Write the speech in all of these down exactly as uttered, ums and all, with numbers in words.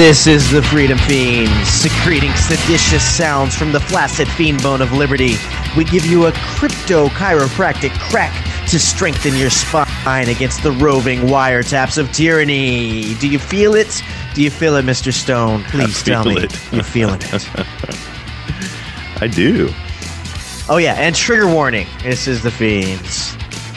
This is the Freedom Fiends, secreting seditious sounds from the flaccid fiend bone of liberty. We give you a crypto chiropractic crack to strengthen your spine against the roving wiretaps of tyranny. Do you feel it? Do you feel it, Mister Stone? Please tell me it. you're feeling it. I do. Oh yeah, and trigger warning. This is the Fiends.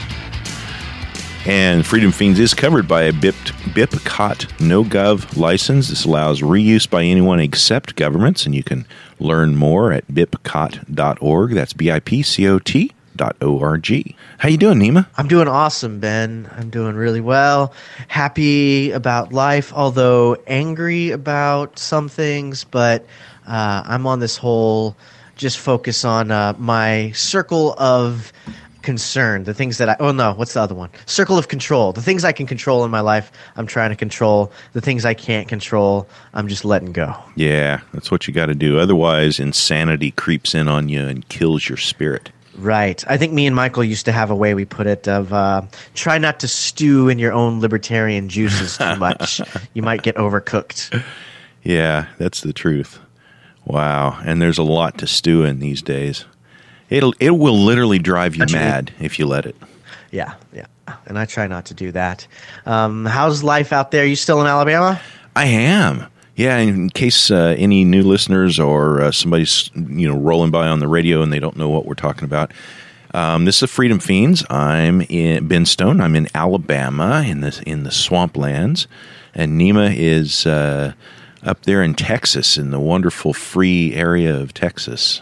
And Freedom Fiends is covered by a B I P BIPCOT NoGov license. This allows reuse by anyone except governments, and you can learn more at bipcot dot org. That's B I P C O T dot O R G. How you doing, Nima? I'm doing awesome, Ben. I'm doing really well. Happy about life, although angry about some things, but uh, I'm on this whole just focus on uh, my circle of concern, the things that I, oh no, what's the other one? Circle of control. The things I can control in my life, I'm trying to control. The things I can't control, I'm just letting go. Yeah, that's what you got to do. Otherwise, insanity creeps in on you and kills your spirit. Right. I think me and Michael used to have a way we put it of uh, try not to stew in your own libertarian juices too much. You might get overcooked. Yeah, that's the truth. Wow. And there's a lot to stew in these days. It'll it will literally drive you Actually, mad if you let it. Yeah, yeah. And I try not to do that. Um, how's life out there? You still in Alabama? I am. Yeah, in case uh, any new listeners or uh, somebody's you know rolling by on the radio and they don't know what we're talking about, um, this is Freedom Fiends. I'm in Ben Stone. I'm in Alabama in the in the swamplands, and Nima is uh, up there in Texas in the wonderful free area of Texas.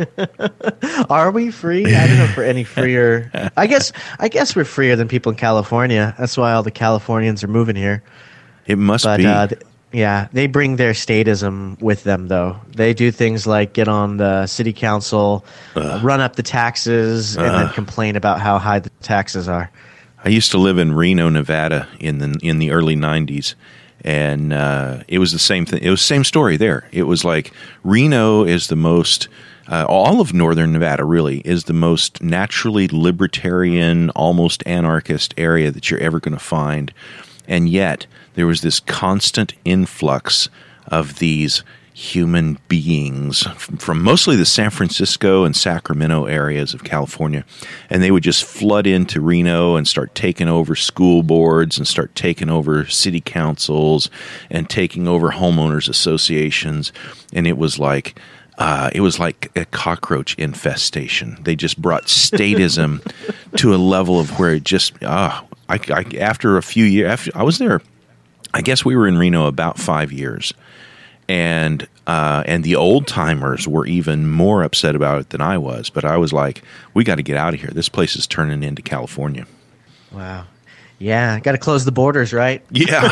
Are we free? I don't know if we're any freer. I guess I guess we're freer than people in California. That's why all the Californians are moving here. It must but, be. Uh, th- yeah, they bring their statism with them, though. They do things like get on the city council, uh, run up the taxes, and uh, then complain about how high the taxes are. I used to live in Reno, Nevada in the in the early nineties. And uh, it was the same thing. It was the same story there. It was like Reno is the most, uh, all of northern Nevada really is the most naturally libertarian, almost anarchist area that you're ever going to find. And yet there was this constant influx of these human beings from, from mostly the San Francisco and Sacramento areas of California. And they would just flood into Reno and start taking over school boards and start taking over city councils and taking over homeowners associations. And it was like, uh, it was like a cockroach infestation. They just brought statism to a level of where it just, ah, I, I, after a few years, after, I was there, I guess we were in Reno about five years. And uh, and the old timers were even more upset about it than I was. But I was like, we got to get out of here. This place is turning into California. Wow. Yeah, got to close the borders, right? Yeah.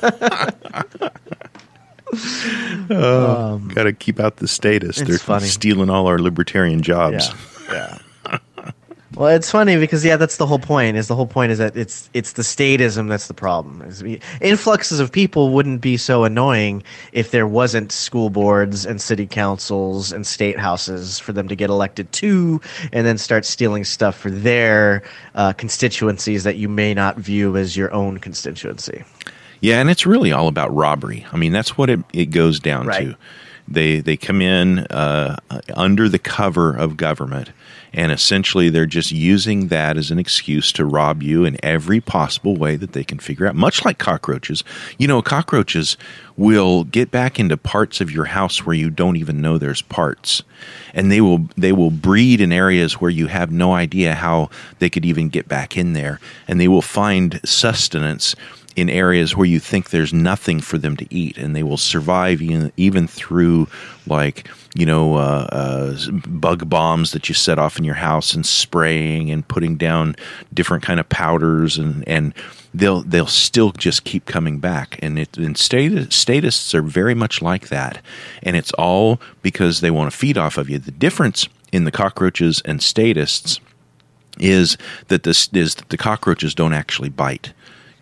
oh, um, got to keep out the statists. They're funny. stealing all our libertarian jobs. Yeah. yeah. Well, it's funny because, yeah, that's the whole point. Is the whole point is that it's it's the statism that's the problem. Is we, influxes of people wouldn't be so annoying if there wasn't school boards and city councils and state houses for them to get elected to and then start stealing stuff for their uh, constituencies that you may not view as your own constituency. Yeah, and it's really all about robbery. I mean, that's what it, it goes down right. to. They they come in uh, under the cover of government, and essentially they're just using that as an excuse to rob you in every possible way that they can figure out. Much like cockroaches. You know, cockroaches will get back into parts of your house where you don't even know there's parts. And they will they will breed in areas where you have no idea how they could even get back in there. And they will find sustenance in areas where you think there's nothing for them to eat, and they will survive even, even through, like, you know, uh, uh, bug bombs that you set off in your house and spraying and putting down different kind of powders, and, and they'll they'll still just keep coming back. And, it, and stat- statists are very much like that, and it's all because they want to feed off of you. The difference in the cockroaches and statists is that this is that the cockroaches don't actually bite.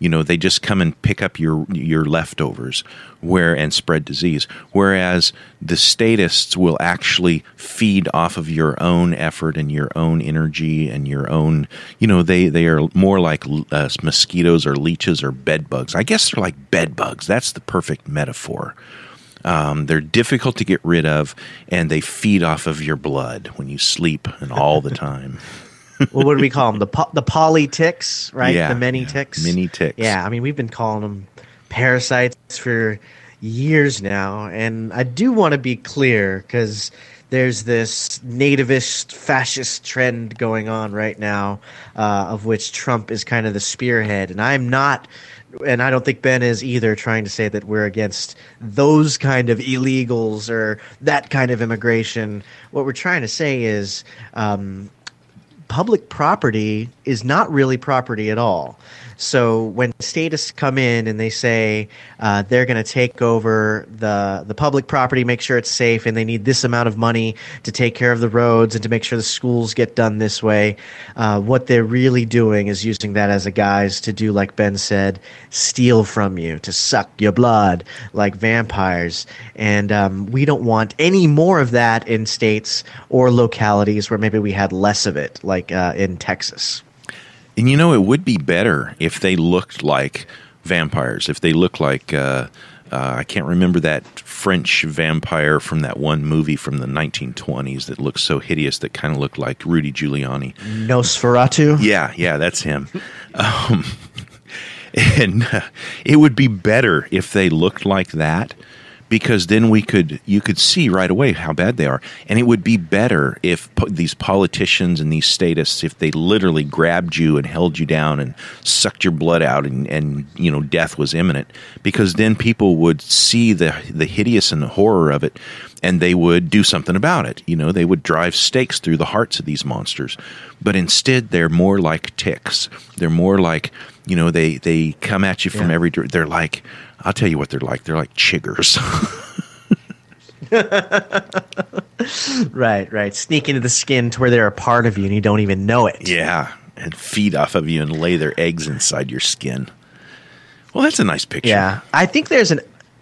You know, they just come and pick up your your leftovers where and spread disease. Whereas the statists will actually feed off of your own effort and your own energy and your own, you know, they, they are more like uh, mosquitoes or leeches or bed bugs. I guess they're like bed bugs. That's the perfect metaphor. Um, they're difficult to get rid of, and they feed off of your blood when you sleep and all the time. Well, what do we call them? The po- the poly ticks, right? Yeah, the many yeah. ticks. Mini ticks. Yeah, I mean, we've been calling them parasites for years now, and I do want to be clear because there's this nativist fascist trend going on right now, uh, of which Trump is kind of the spearhead, and I'm not. And I don't think Ben is either trying to say that we're against those kind of illegals or that kind of immigration. What we're trying to say is um, public property is not really property at all. So when statists come in and they say uh, they're going to take over the the public property, make sure it's safe, and they need this amount of money to take care of the roads and to make sure the schools get done this way, uh, what they're really doing is using that as a guise to do, like Ben said, steal from you, to suck your blood like vampires. And um, we don't want any more of that in states or localities where maybe we had less of it, like uh, in Texas. And you know, it would be better if they looked like vampires, if they looked like, uh, uh, I can't remember that French vampire from that one movie from the nineteen twenties that looked so hideous that kind of looked like Rudy Giuliani. Nosferatu? Yeah, yeah, that's him. um, and uh, it would be better if they looked like that, because then we could, you could see right away how bad they are. And it would be better if po- these politicians and these statists, if they literally grabbed you and held you down and sucked your blood out and, and you know, death was imminent, because then people would see the the hideous and the horror of it, and they would do something about it. You know, they would drive stakes through the hearts of these monsters. But instead, they're more like ticks. They're more like, you know, they, they come at you from Yeah. every direction. They're like, I'll tell you what they're like. They're like chiggers. Right, right. Sneak into the skin to where they're a part of you and you don't even know it. Yeah, and feed off of you and lay their eggs inside your skin. Well, that's a nice picture. Yeah. I think there's an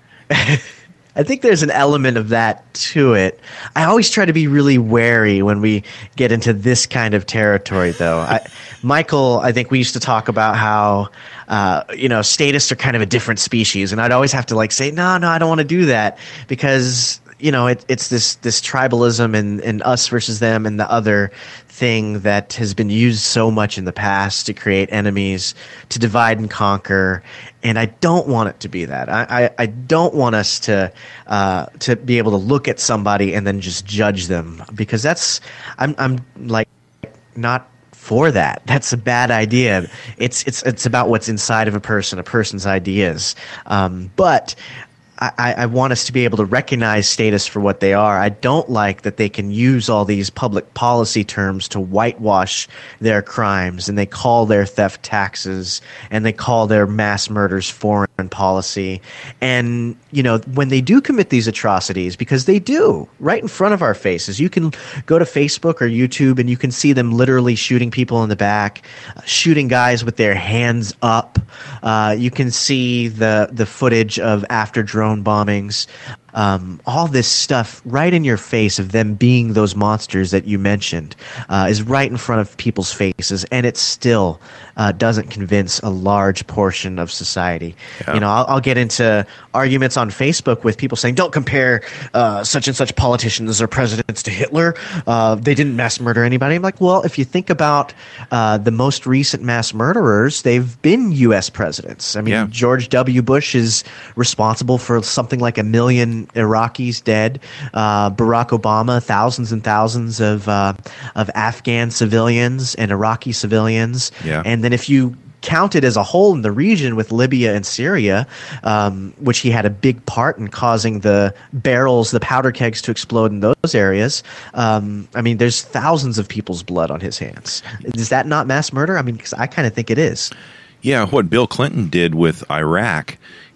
I think there's an element of that to it. I always try to be really wary when we get into this kind of territory, though. I, Michael, I think we used to talk about how, uh, you know, statists are kind of a different species, and I'd always have to like say, no, no, I don't want to do that because, you know, it, it's this this tribalism and, and us versus them and the other thing that has been used so much in the past to create enemies, to divide and conquer. And I don't want it to be that. I, I, I don't want us to uh, to be able to look at somebody and then just judge them, because that's I'm I'm like not for that. That's a bad idea. It's it's it's about what's inside of a person, a person's ideas. Um, but I, I want us to be able to recognize statists for what they are. I don't like that they can use all these public policy terms to whitewash their crimes, and they call their theft taxes, and they call their mass murders foreign policy. And, you know, when they do commit these atrocities, because they do, right in front of our faces, you can go to Facebook or YouTube and you can see them literally shooting people in the back, uh, shooting guys with their hands up. Uh, you can see the, the footage of after drone bombings, um, all this stuff right in your face of them being those monsters that you mentioned uh, is right in front of people's faces, and it still uh, doesn't convince a large portion of society. Yeah. You know, I'll, I'll get into arguments on Facebook with people saying, don't compare uh, such and such politicians or presidents to Hitler. Uh, they didn't mass murder anybody. I'm like, well, if you think about uh, the most recent mass murderers, they've been U S presidents. I mean, Yeah. George W. Bush is responsible for something like a million Iraqis dead. Uh, Barack Obama, thousands and thousands of uh, of Afghan civilians and Iraqi civilians. Yeah. And then if you count it as a whole in the region with Libya and Syria, um, which he had a big part in causing the barrels, the powder kegs to explode in those areas. Um, I mean, there's thousands of people's blood on his hands. Is that not mass murder? I mean, 'cause I kind of think it is. Yeah, what Bill Clinton did with Iraq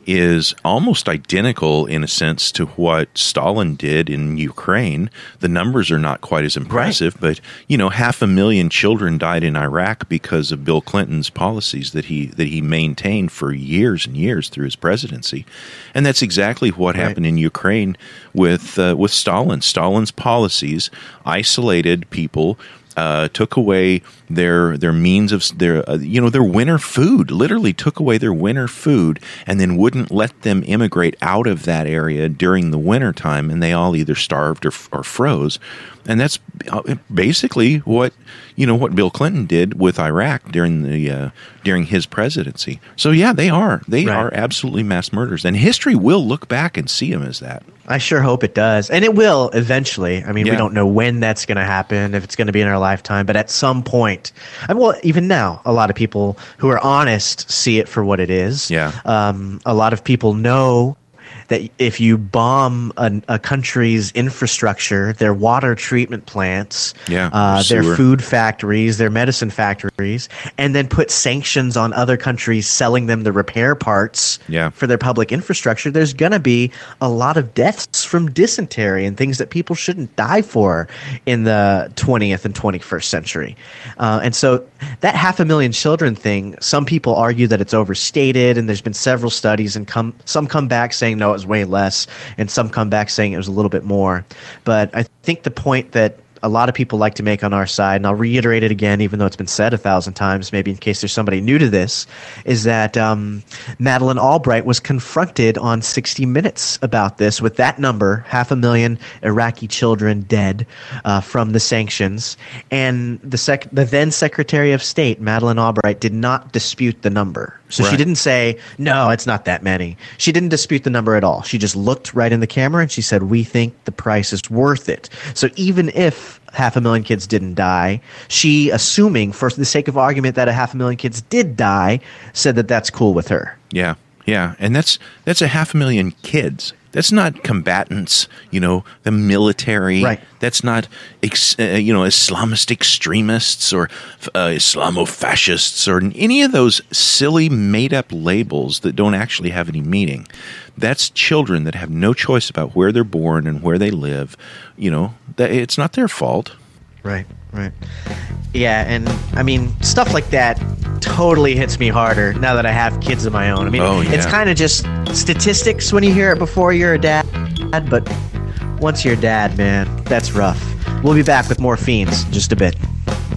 is almost identical in a sense to what Stalin did in Ukraine. The numbers are not quite as impressive, right. but you know, half a million children died in Iraq because of Bill Clinton's policies that he that he maintained for years and years through his presidency, and that's exactly what right. happened in Ukraine with uh, with Stalin. Stalin's policies isolated people. Uh, took away their their means of their uh, you know their winter food. Literally took away their winter food, and then wouldn't let them immigrate out of that area during the winter time, and they all either starved or or froze. And that's basically what you know what Bill Clinton did with Iraq during the uh, during his presidency. So yeah, they are they right. are absolutely mass murderers, and history will look back and see them as that. I sure hope it does, and it will eventually. I mean, yeah. we don't know when that's going to happen, if it's going to be in our lifetime, but at some point, I mean, well, even now, a lot of people who are honest see it for what it is. Yeah, um, a lot of people know that if you bomb a, a country's infrastructure, their water treatment plants, yeah, uh, their food factories, their medicine factories, and then put sanctions on other countries selling them the repair parts yeah. for their public infrastructure, there's going to be a lot of deaths from dysentery and things that people shouldn't die for in the twentieth and twenty-first century. Uh, and so that half a million children thing, some people argue that it's overstated, and there's been several studies, and come some come back saying, no, it was way less, and some come back saying it was a little bit more. But I think the point that a lot of people like to make on our side, and I'll reiterate it again, even though it's been said a thousand times, maybe in case there's somebody new to this, is that um, Madeleine Albright was confronted on sixty minutes about this with that number, half a million Iraqi children dead uh, from the sanctions. And the, sec- the then Secretary of State, Madeleine Albright, did not dispute the number. So right. she didn't say, no, it's not that many. She didn't dispute the number at all. She just looked right in the camera and she said, we think the price is worth it. So even if half a million kids didn't die, she, assuming for the sake of argument that a half a million kids did die, said that that's cool with her. Yeah, yeah. And that's that's a half a million kids. That's not combatants, you know, the military. Right. That's not, ex, uh, you know, Islamist extremists or uh, Islamofascists or any of those silly made-up labels that don't actually have any meaning. That's children that have no choice about where they're born and where they live. You know, that it's not their fault. Right, right. Yeah, and I mean, stuff like that totally hits me harder now that I have kids of my own. I mean, oh, yeah. it's kind of just statistics when you hear it before you're a dad, but once you're a dad, man, that's rough. We'll be back with more Fiends in just a bit.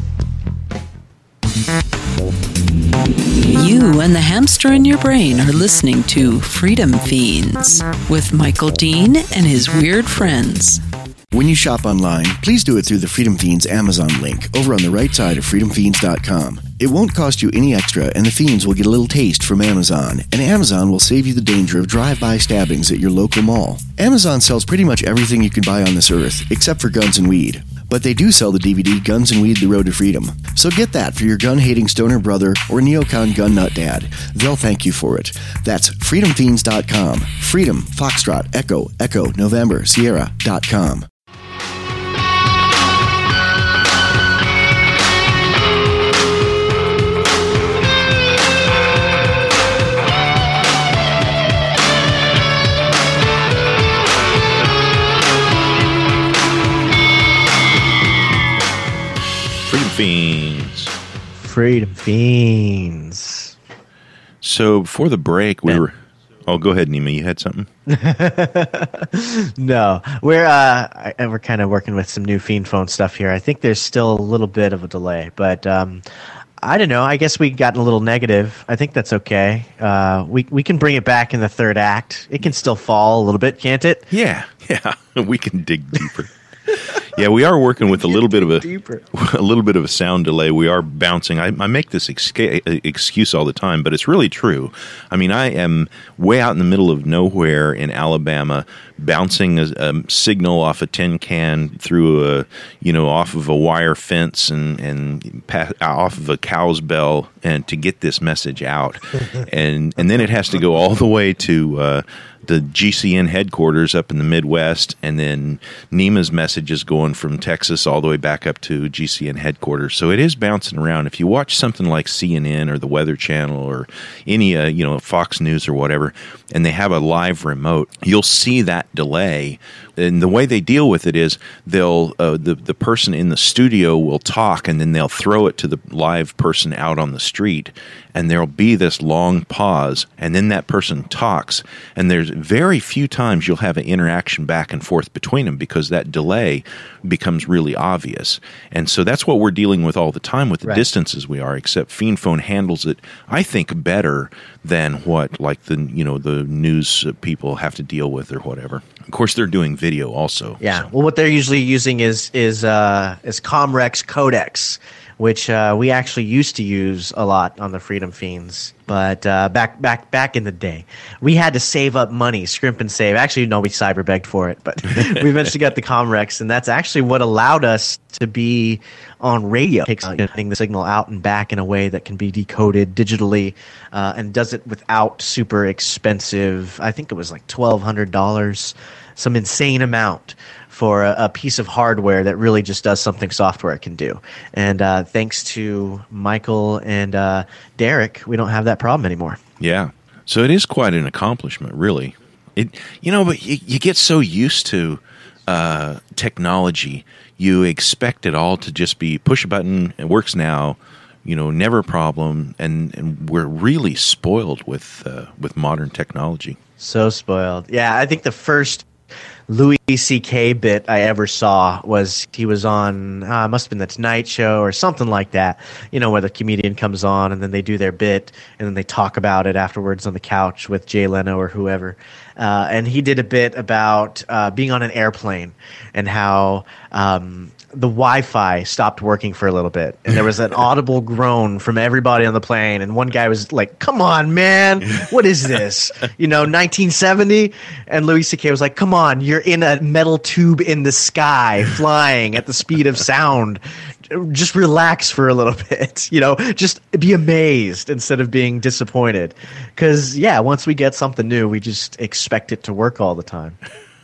You and the hamster in your brain are listening to Freedom Fiends with Michael Dean and his weird friends. When you shop online, please do it through the Freedom Fiends Amazon link over on the right side of freedom fiends dot com. It won't cost you any extra, and the Fiends will get a little taste from Amazon, and Amazon will save you the danger of drive-by stabbings at your local mall. Amazon sells pretty much everything you can buy on this earth, except for guns and weed. But they do sell the D V D Guns and Weed: The Road to Freedom. So get that for your gun-hating stoner brother or neocon gun nut dad. They'll thank you for it. That's freedom fiends dot com. Freedom, Foxtrot, Echo, Echo, November, Sierra dot com. Freedom Fiends. Freedom Fiends. So before the break, we Man. were... Oh, go ahead, Nima. You had something? No, we're uh, I, we're kind of working with some new Fiend phone stuff here. I think there's still a little bit of a delay, but um, I don't know. I guess we got a little negative. I think that's okay. Uh, we we can bring it back in the third act. It can still fall a little bit, can't it? Yeah, yeah. We can dig deeper. Yeah, we are working with a little bit of a Deeper. a little bit of a sound delay. We are bouncing. I, I make this exca- excuse all the time, but it's really true. I mean, I am way out in the middle of nowhere in Alabama, bouncing a, a signal off a tin can through a, you know, off of a wire fence and and pass, off of a cow's bell, and to get this message out, and and then it has to go all the way to. Uh, the G C N headquarters up in the Midwest, and then NEMA's messages going from Texas all the way back up to G C N headquarters. So it is bouncing around. If you watch something like C N N or the Weather Channel or any, uh, you know, Fox News or whatever, and they have a live remote, you'll see that delay. And the way they deal with it is they'll uh, the the person in the studio will talk, and then they'll throw it to the live person out on the street, and there'll be this long pause, and then that person talks, and there's very few times you'll have an interaction back and forth between them because that delay becomes really obvious. And so that's what we're dealing with all the time with the right. distances we are, except FiendPhone handles it, I think, better than what like the you know the news people have to deal with or whatever. Of course, they're doing video also. Yeah. So. Well, what they're usually using is is uh, is Comrex codecs, which uh, we actually used to use a lot on the Freedom Fiends. But uh, back back back in the day, we had to save up money, scrimp and save. Actually, no, we cyber begged for it, but we eventually got the Comrex, and that's actually what allowed us to be on radio, getting the signal out and back in a way that can be decoded digitally, uh, and does it without super expensive. I think it was like twelve hundred dollars, some insane amount for a, a piece of hardware that really just does something software can do. And uh, thanks to Michael and uh, Derek, we don't have that problem anymore. Yeah. So it is quite an accomplishment, really. It, you know, but you, you get so used to uh, technology, you expect it all to just be push a button, it works now, you know, never a problem, and, and we're really spoiled with uh, with modern technology. So spoiled. Yeah, I think the first Louis C K bit I ever saw was he was on, uh, must have been the Tonight Show or something like that, you know, where the comedian comes on and then they do their bit and then they talk about it afterwards on the couch with Jay Leno or whoever. Uh, and he did a bit about uh, being on an airplane and how um, the Wi-Fi stopped working for a little bit. And there was an audible groan from everybody on the plane. And one guy was like, come on, man, what is this? You know, nineteen seventy? And Louis C K was like, come on, you're in a metal tube in the sky flying at the speed of sound. Just relax for a little bit, you know, just be amazed instead of being disappointed. Because, yeah, once we get something new, we just expect it to work all the time.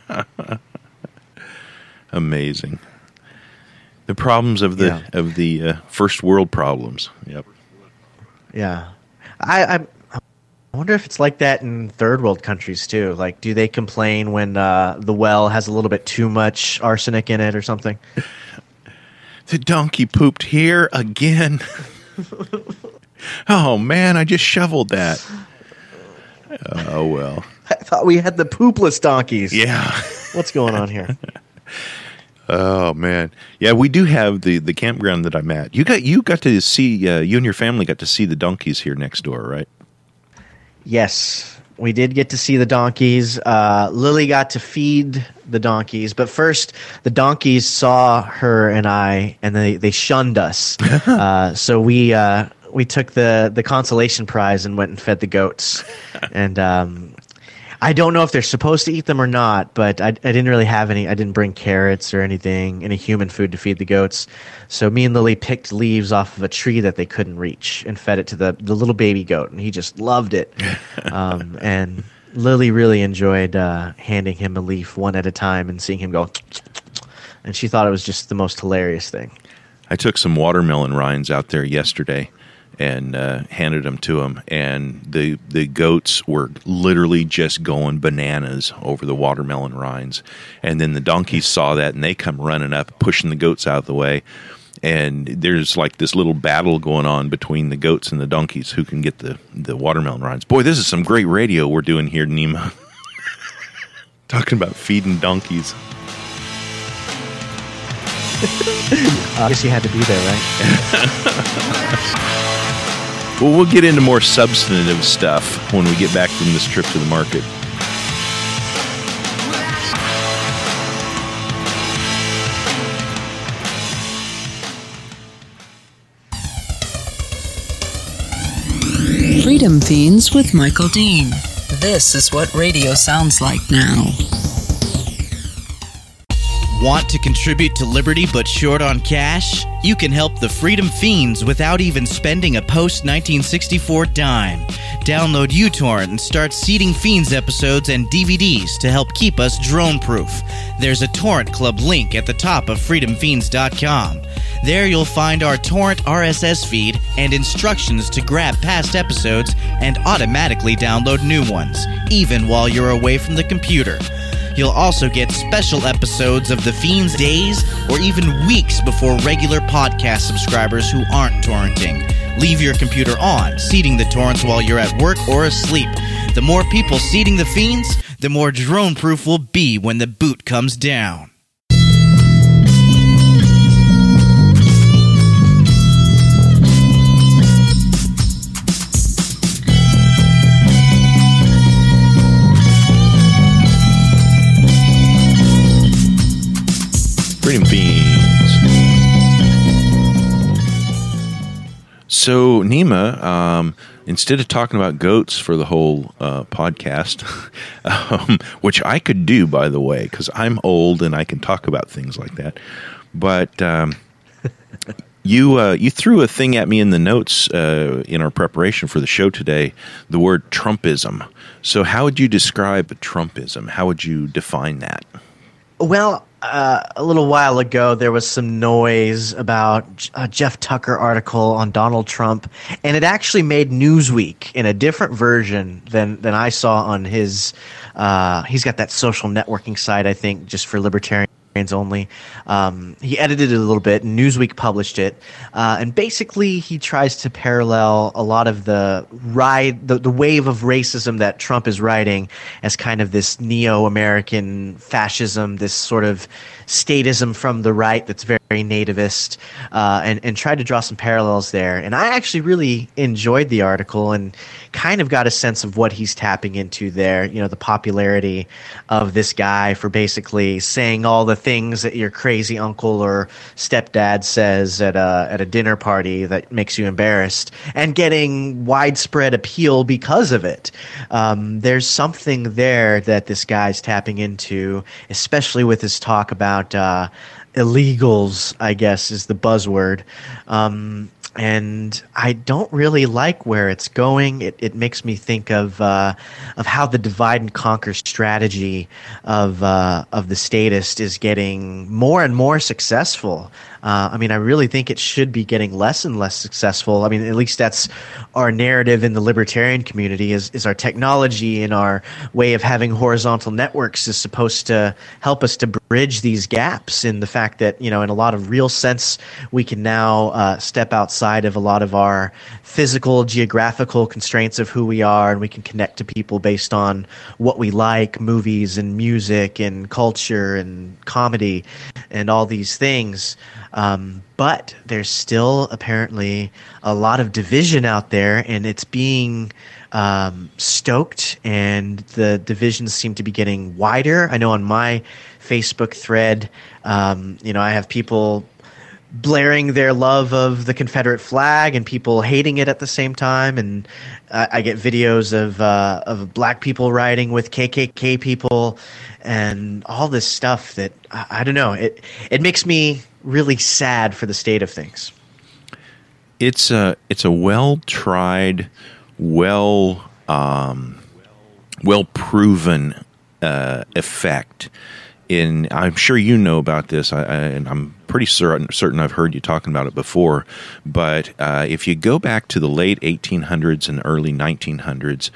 Amazing. The problems of the yeah. of the uh, first world problems. Yep. Yeah. I, I I wonder if it's like that in third world countries too. Like, do they complain when uh, the well has a little bit too much arsenic in it or something? The donkey pooped here again. Oh, man, I just shoveled that. Oh, well. I thought we had the poopless donkeys. Yeah. What's going on here? Oh, man. Yeah, we do have the, the campground that I'm at. You got you got to see, uh, you and your family got to see the donkeys here next door, right? Yes. We did get to see the donkeys. Uh, Lily got to feed the donkeys. But first, the donkeys saw her and I, and they, they shunned us. uh, so we uh, we took the, the consolation prize and went and fed the goats. And um, I don't know if they're supposed to eat them or not, but I, I didn't really have any. I didn't bring carrots or anything, any human food to feed the goats. So me and Lily picked leaves off of a tree that they couldn't reach and fed it to the, the little baby goat, and he just loved it. Um, and Lily really enjoyed uh, handing him a leaf one at a time and seeing him go, and she thought it was just the most hilarious thing. I took some watermelon rinds out there yesterday and uh, handed them to him, and the the goats were literally just going bananas over the watermelon rinds. And then the donkeys saw that, and they come running up, pushing the goats out of the way. And there's like this little battle going on between the goats and the donkeys who can get the, the watermelon rinds. Boy, this is some great radio we're doing here, NEMA. Talking about feeding donkeys. I guess you had to be there, right? Well, we'll get into more substantive stuff when we get back from this trip to the market. Freedom Fiends with Michael Dean. This is what radio sounds like now. Want to contribute to Liberty but short on cash? You can help the Freedom Fiends without even spending a post nineteen sixty-four dime. Download uTorrent and start seeding Fiends episodes and D V Ds to help keep us drone-proof. There's a Torrent Club link at the top of freedom fiends dot com. There you'll find our torrent R S S feed and instructions to grab past episodes and automatically download new ones, even while you're away from the computer. You'll also get special episodes of The Fiends days or even weeks before regular podcast subscribers who aren't torrenting. Leave your computer on, seeding the torrents while you're at work or asleep. The more people seeding The Fiends, the more drone-proof we'll be when the boot comes down. Freedom Fiends. So, Nima, um, instead of talking about goats for the whole uh, podcast, um, which I could do, by the way, because I'm old and I can talk about things like that, but um, you uh, you threw a thing at me in the notes uh, in our preparation for the show today, the word Trumpism. So, how would you describe Trumpism? How would you define that? Well, uh, a little while ago, there was some noise about a Jeff Tucker article on Donald Trump, and it actually made Newsweek in a different version than, than I saw on his uh, – he's got that social networking site, I think, just for libertarians only. Um, he edited it a little bit, and Newsweek published it. Uh, and basically, he tries to parallel a lot of the ride, the, the wave of racism that Trump is riding as kind of this neo-American fascism, this sort of statism from the right that's very nativist, uh, and, and tried to draw some parallels there. And I actually really enjoyed the article and kind of got a sense of what he's tapping into there. You know, the popularity of this guy for basically saying all the things that your crazy uncle or stepdad says at a at a dinner party that makes you embarrassed, and getting widespread appeal because of it. Um, there's something there that this guy's tapping into, especially with his talk about uh, illegals, I guess is the buzzword. Um, and I don't really like where it's going. It it makes me think of uh, of how the divide and conquer strategy of uh, of the statist is getting more and more successful. Uh, I mean, I really think it should be getting less and less successful. I mean, at least that's our narrative in the libertarian community is, is our technology and our way of having horizontal networks is supposed to help us to bridge these gaps in the fact that, you know, in a lot of real sense, we can now uh, step outside of a lot of our physical, geographical constraints of who we are, and we can connect to people based on what we like, movies and music and culture and comedy and all these things. Um, but there's still apparently a lot of division out there, and it's being um, stoked, and the divisions seem to be getting wider. I know on my Facebook thread, um, you know, I have people blaring their love of the Confederate flag and people hating it at the same time, and I, I get videos of uh, of black people riding with K K K people and all this stuff that I, I don't know. It it makes me really sad for the state of things. It's a it's a well tried, well um, well proven uh, effect. In I'm sure you know about this, I, I, and I'm pretty certain certain I've heard you talking about it before. But uh, if you go back to the late eighteen hundreds and early nineteen hundreds,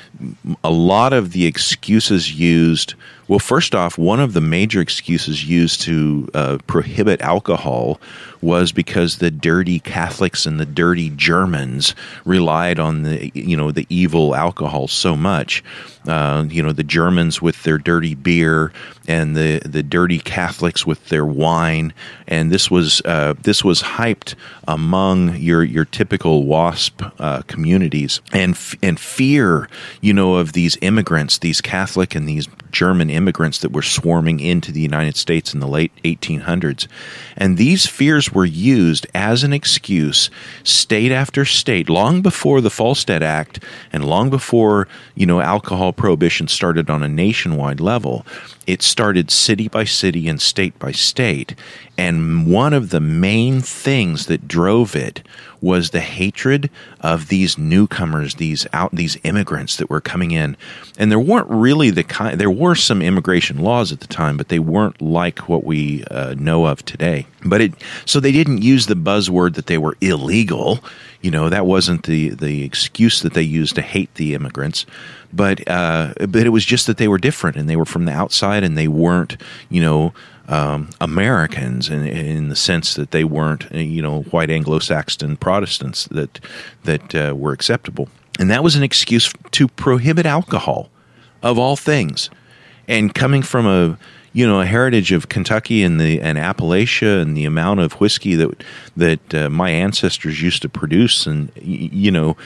a lot of the excuses used, well, first off, one of the major excuses used to uh, prohibit alcohol was because the dirty Catholics and the dirty Germans relied on the, you know, the evil alcohol so much. Uh, you know, the Germans with their dirty beer and the, the dirty Catholics with their wine. And this was uh, this was hyped among your your typical WASP uh, communities, and f- and fear, you know, of these immigrants, these Catholic and these German immigrants that were swarming into the United States in the late eighteen hundreds. And these fears were used as an excuse, state after state, long before the Falstead Act and long before, you know, alcohol prohibition started on a nationwide level. it started city by city and state by state. And one of the main things that drove it was the hatred of these newcomers, these out, these immigrants that were coming in. And there weren't really the kind, there were some immigration laws at the time, but they weren't like what we uh, know of today. But it, so they didn't use the buzzword that they were illegal. You know, that wasn't the, the excuse that they used to hate the immigrants. But uh, but it was just that they were different, and they were from the outside, and they weren't, you know, um, Americans in, in the sense that they weren't, you know, white Anglo-Saxon Protestants that that uh, were acceptable. And that was an excuse to prohibit alcohol, of all things. And coming from a you know, a heritage of Kentucky and the and Appalachia and the amount of whiskey that that uh, my ancestors used to produce, and you know,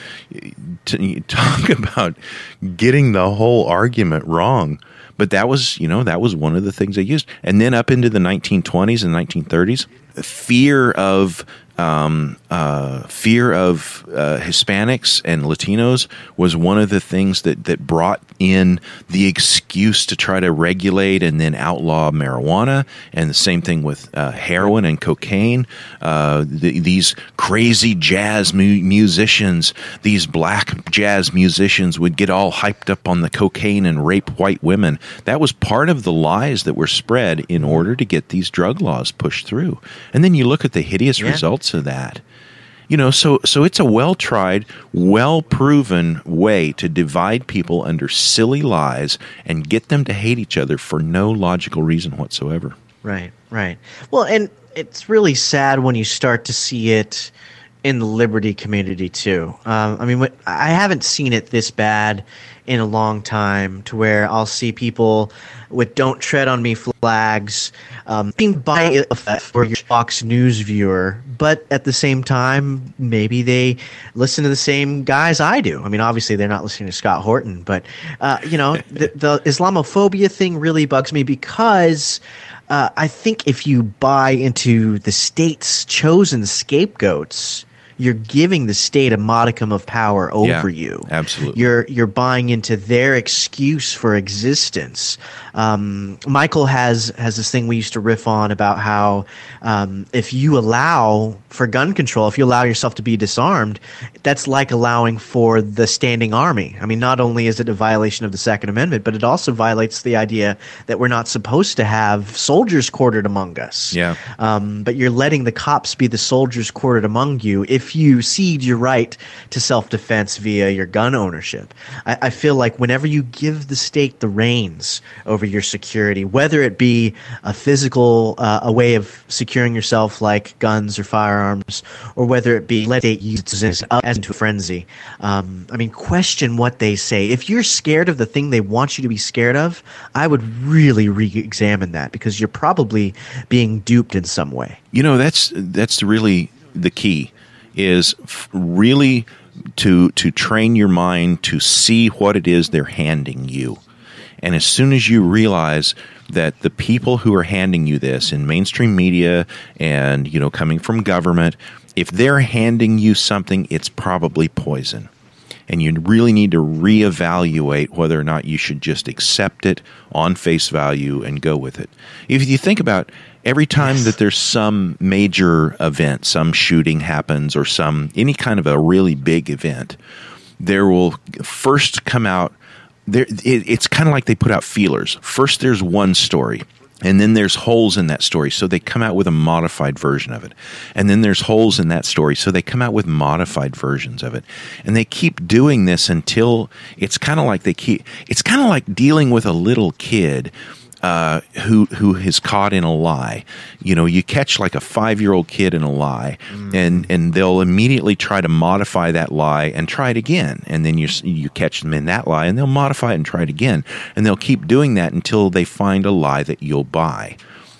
to, talk about getting the whole argument wrong. But that was, you know, that was one of the things they used. And then up into the nineteen twenties and nineteen thirties, fear of um, uh, fear of uh, Hispanics and Latinos was one of the things that, that brought in the excuse to try to regulate and then outlaw marijuana. And the same thing with uh, heroin and cocaine. Uh, the, these crazy jazz mu- musicians, these black jazz musicians would get all hyped up on the cocaine and rape white women. That was part of the lies that were spread in order to get these drug laws pushed through. And then you look at the hideous yeah. results of that. You know, so so it's a well-tried, well-proven way to divide people under silly lies and get them to hate each other for no logical reason whatsoever. Right, right. Well, and it's really sad when you start to see it in the liberty community too. Um, I mean, I haven't seen it this bad in a long time, to where I'll see people with "Don't Tread on Me" flags um, being by for your Fox News viewer, but at the same time, maybe they listen to the same guys I do. I mean, obviously they're not listening to Scott Horton, but uh, you know, the, the Islamophobia thing really bugs me, because uh, I think if you buy into the state's chosen scapegoats, you're giving the state a modicum of power over yeah, you. Absolutely. You're you're buying into their excuse for existence. Um, Michael has has this thing we used to riff on about how um, if you allow for gun control, if you allow yourself to be disarmed, that's like allowing for the standing army. I mean, not only is it a violation of the Second Amendment, but it also violates the idea that we're not supposed to have soldiers quartered among us. Yeah. Um, but you're letting the cops be the soldiers quartered among you if you cede your right to self-defense via your gun ownership. I, I feel like whenever you give the state the reins over your security, whether it be a physical, uh, a way of securing yourself like guns or firearms, or whether it be let state use it as into a frenzy, um, I mean, question what they say. If you're scared of the thing they want you to be scared of, I would really re-examine that, because you're probably being duped in some way. You know, that's that's really the key, is f- really to to train your mind to see what it is they're handing you. And as soon as you realize that the people who are handing you this in mainstream media and, you know, coming from government, if they're handing you something, it's probably poison. And you really need to reevaluate whether or not you should just accept it on face value and go with it. If you think about every time yes. that there's some major event, some shooting happens, or some any kind of a really big event, there will first come out, there. It, it's kind of like they put out feelers. First there's one story, and then there's holes in that story, so they come out with a modified version of it. And then there's holes in that story, so they come out with modified versions of it. And they keep doing this until it's kind of like they keep, it's kind of like dealing with a little kid uh, who who is caught in a lie. You know, you catch like a five-year-old kid in a lie, mm. and, and they'll immediately try to modify that lie and try it again. And then you you catch them in that lie, and they'll modify it and try it again. And they'll keep doing that until they find a lie that you'll buy.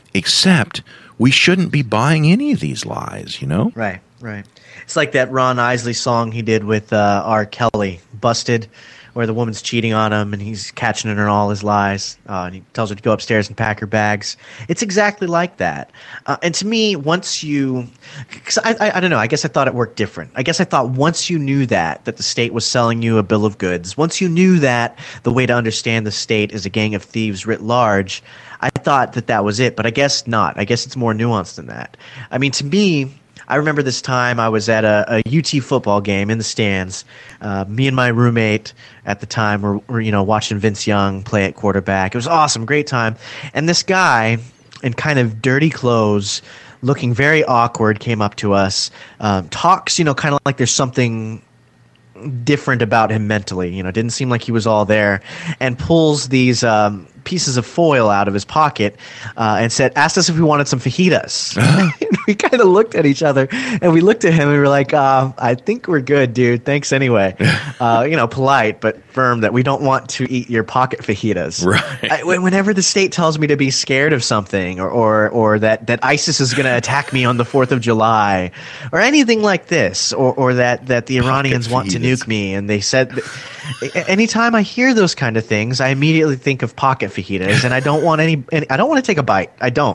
Except we shouldn't be buying any of these lies, you know? Right, right. It's like that Ron Isley song he did with uh, R. Kelly, Busted, where the woman's cheating on him and he's catching her in all his lies. Uh, and he tells her to go upstairs and pack her bags. It's exactly like that. Uh, and to me, once you, because I, I, I don't know, I guess I thought it worked different. I guess I thought once you knew that, that the state was selling you a bill of goods, once you knew that the way to understand the state is a gang of thieves writ large, I thought that that was it. But I guess not. I guess it's more nuanced than that. I mean, to me, I remember this time I was at a, a U T football game in the stands. Uh, me and my roommate at the time were, were, you know, watching Vince Young play at quarterback. It was awesome, great time. And this guy in kind of dirty clothes, looking very awkward, came up to us, um, talks, you know, kind of like there's something different about him mentally. You know, didn't seem like he was all there, and pulls these um, pieces of foil out of his pocket uh, and said, asked us if we wanted some fajitas. And we kind of looked at each other, and we looked at him and we were like, uh, I think we're good, dude. Thanks anyway. Uh, you know, polite but firm that we don't want to eat your pocket fajitas. Right. I, whenever the state tells me to be scared of something, or or, or that, that ISIS is going to attack me on the fourth of July, or anything like this, or, or that, that the Iranians Pocket want to fajitas. nuke me, and they said that, anytime I hear those kind of things, I immediately think of pocket fajitas, and I don't want any, any I don't want to take a bite. I don't.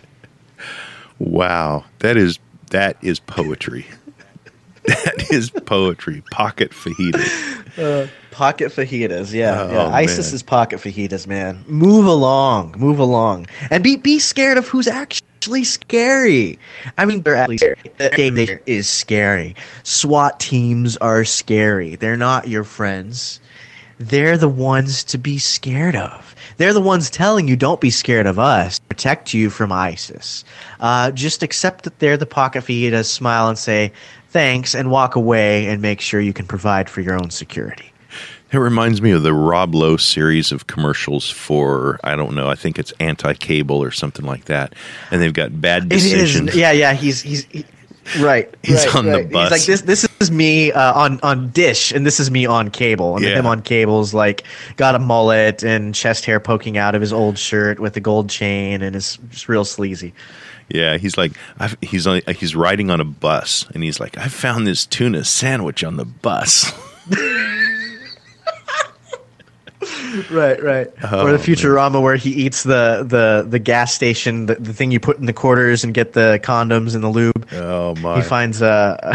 Wow, that is that is poetry. That is poetry. Pocket fajitas. Uh, pocket fajitas, yeah. Oh, yeah. man. ISIS is pocket fajitas, man. Move along, move along, and be be scared of who's actually scary. I mean, they're actually scary. The game there is scary. SWAT teams are scary. They're not your friends. They're the ones to be scared of. They're the ones telling you, don't be scared of us, protect you from ISIS. Uh, just accept that they're the pocket fajitas, smile and say thanks, and walk away and make sure you can provide for your own security. It reminds me of the Rob Lowe series of commercials for, I don't know, I think it's Anti-Cable or something like that. And they've got bad decisions. It is, yeah, yeah, he's he's he, right. He's right, on the right. bus. He's like, this This is me uh, on on Dish, and this is me on cable. And Yeah. him on cable's like got a mullet and chest hair poking out of his old shirt with a gold chain, and is just real sleazy. Yeah, he's like, I've, he's on, he's riding on a bus, and he's like, I found this tuna sandwich on the bus. Right, right. Oh, or the Futurama where he eats the, the, the gas station, the, the thing you put in the quarters and get the condoms and the lube. Oh, my. He finds a...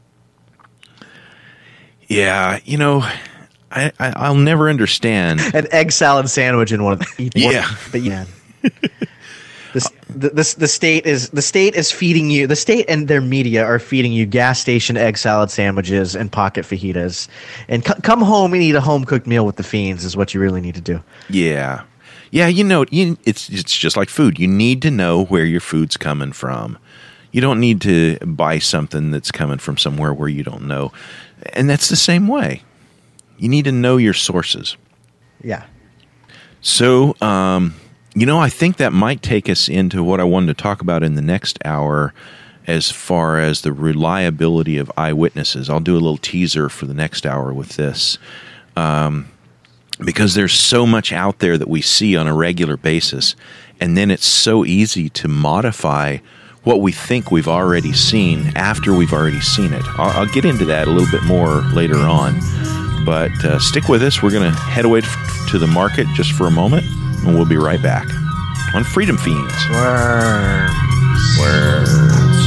Yeah, you know, I, I, I'll never understand. an egg salad sandwich in one of the... Yeah. But yeah. This, the, this, the state is the state is feeding you. The state and their media are feeding you gas station egg salad sandwiches and pocket fajitas. And c- come home and eat a home cooked meal with the fiends is what you really need to do. Yeah. Yeah, you know, you, it's it's just like food. You need to know where your food's coming from. You don't need to buy something that's coming from somewhere where you don't know. And that's the same way. You need to know your sources. Yeah. So, um, you know, I think that might take us into what I wanted to talk about in the next hour as far as the reliability of eyewitnesses. I'll do a little teaser for the next hour with this. Um, because there's so much out there that we see on a regular basis, and then it's so easy to modify what we think we've already seen after we've already seen it. I'll, I'll get into that a little bit more later on, but uh, stick with us. We're going to head away f- to the market just for a moment, and we'll be right back on Freedom Fiends. Worms. Words.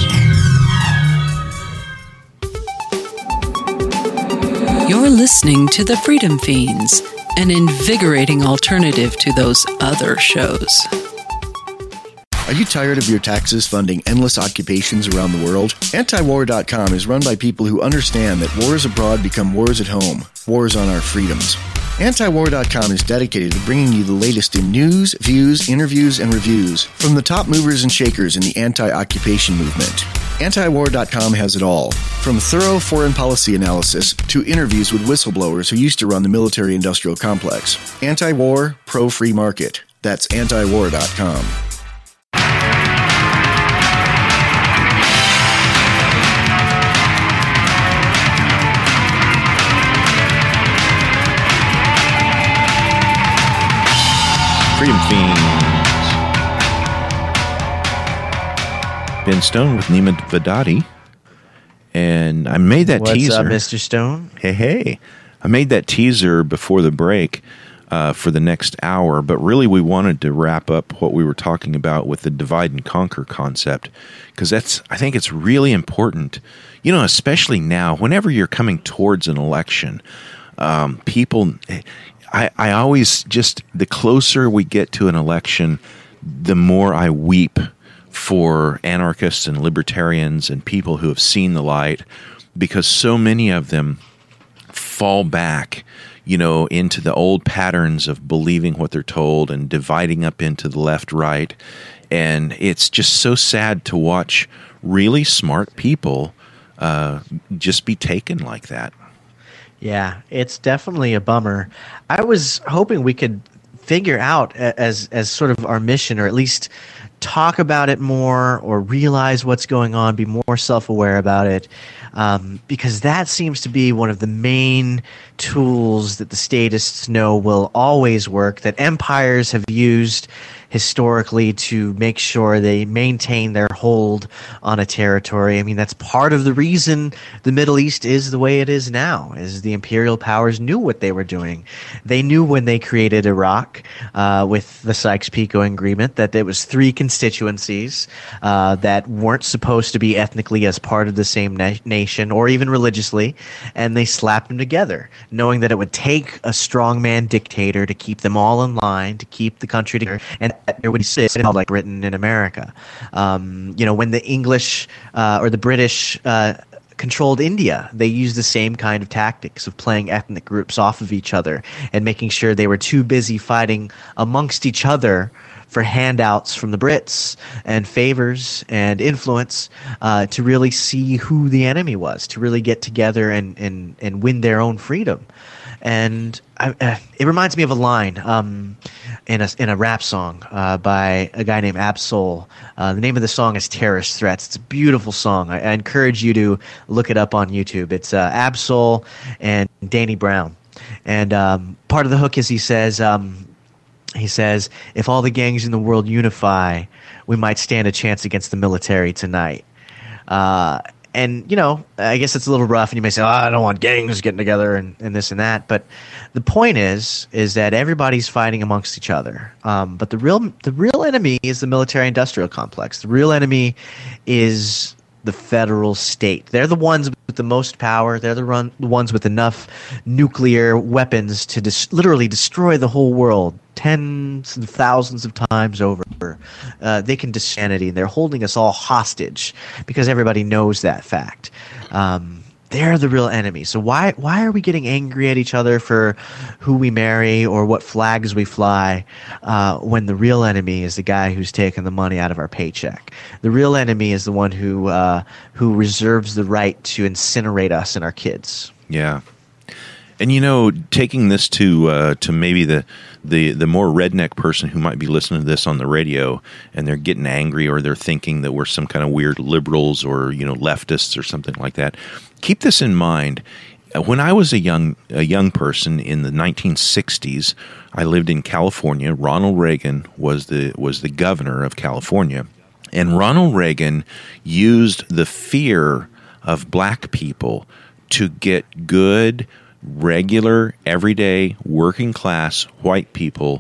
You're listening to The Freedom Fiends, an invigorating alternative to those other shows. Are you tired of your taxes funding endless occupations around the world? anti war dot com is run by people who understand that wars abroad become wars at home, wars on our freedoms. anti war dot com is dedicated to bringing you the latest in news, views, interviews, and reviews from the top movers and shakers in the anti-occupation movement. anti war dot com has it all, from thorough foreign policy analysis to interviews with whistleblowers who used to run the military-industrial complex. Anti-war, pro-free market. That's anti war dot com. Freedom Fiends. Ben Stone with Nima Vedati. And I made that What's teaser. up, Mister Stone? Hey, hey. I made that teaser before the break uh, for the next hour, but really we wanted to wrap up what we were talking about with the divide and conquer concept, because that's, I think it's really important, you know, especially now, whenever you're coming towards an election, um, people, I, I always just, the closer we get to an election, the more I weep for anarchists and libertarians and people who have seen the light, because so many of them fall back, you know, into the old patterns of believing what they're told and dividing up into the left, right. And it's just so sad to watch really smart people uh, just be taken like that. Yeah, it's definitely a bummer. I was hoping we could figure out as as sort of our mission, or at least talk about it more, or realize what's going on, be more self-aware about it, um, because that seems to be one of the main tools that the statists know will always work, that empires have used historically to make sure they maintain their hold on a territory. I mean, that's part of the reason the Middle East is the way it is now, is the imperial powers knew what they were doing. They knew when they created Iraq uh, with the Sykes-Picot Agreement that there was three constituencies uh, that weren't supposed to be ethnically as part of the same na- nation or even religiously, and they slapped them together, knowing that it would take a strongman dictator to keep them all in line, to keep the country together, and there would sit like Britain in America. Um, you know, when the English uh, or the British uh, controlled India, they used the same kind of tactics of playing ethnic groups off of each other and making sure they were too busy fighting amongst each other for handouts from the Brits and favors and influence uh, to really see who the enemy was, to really get together and, and, and win their own freedom. And I, uh, it reminds me of a line um, in a in a rap song uh, by a guy named Ab-Soul. Uh, the name of the song is "Terrorist Threats." It's a beautiful song. I, I encourage you to look it up on YouTube. It's uh, Ab-Soul and Danny Brown. And um, part of the hook is he says, um, he says, "If all the gangs in the world unify, we might stand a chance against the military tonight." Uh, And, you know, I guess it's a little rough, and you may say, oh, I don't want gangs getting together and, and this and that. But the point is, is that everybody's fighting amongst each other. Um, but the real the real enemy is the military-industrial complex. The real enemy is the federal state. They're the ones with the most power. They're the, run, the ones with enough nuclear weapons to dis- literally destroy the whole world tens and thousands of times over. Uh, they can destroy sanity, and they're holding us all hostage because everybody knows that fact. Um, they're the real enemy. So why why are we getting angry at each other for who we marry or what flags we fly uh, when the real enemy is the guy who's taking the money out of our paycheck? The real enemy is the one who uh, who reserves the right to incinerate us and our kids. Yeah. And, you know, taking this to uh, to maybe the, the, the more redneck person who might be listening to this on the radio, and they're getting angry, or they're thinking that we're some kind of weird liberals or, you know, leftists or something like that. Keep this in mind. When I was a young a young person in the nineteen sixties, I lived in California. Ronald Reagan was the was the governor of California. And Ronald Reagan used the fear of black people to get good, regular, everyday, working class white people,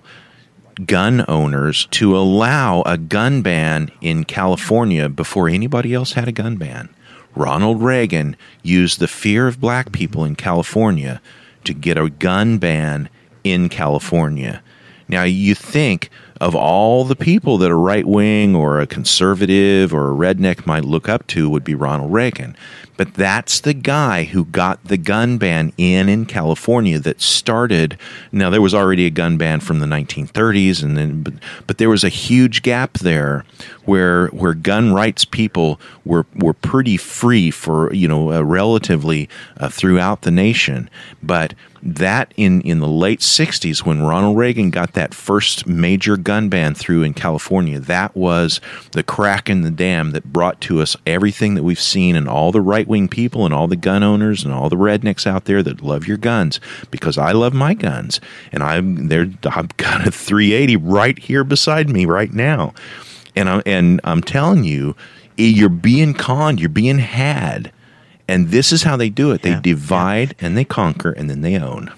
gun owners, to allow a gun ban in California before anybody else had a gun ban. Ronald Reagan used the fear of black people in California to get a gun ban in California. Now, you think of all the people that a right-wing or a conservative or a redneck might look up to would be Ronald Reagan. But that's the guy who got the gun ban in in California that started. Now, there was already a gun ban from the nineteen thirties, and then but, but there was a huge gap there where where gun rights people were were pretty free for, you know, uh, relatively uh, throughout the nation. But that in, in the late sixties, when Ronald Reagan got that first major gun ban through in California, that was the crack in the dam that brought to us everything that we've seen, and all the right-wing people and all the gun owners and all the rednecks out there that love your guns, because I love my guns. And I'm there. I've got a three eighty right here beside me right now. And I'm, and I'm telling you, you're being conned, you're being had. And this is how they do it. They Yeah. divide and they conquer and then they own.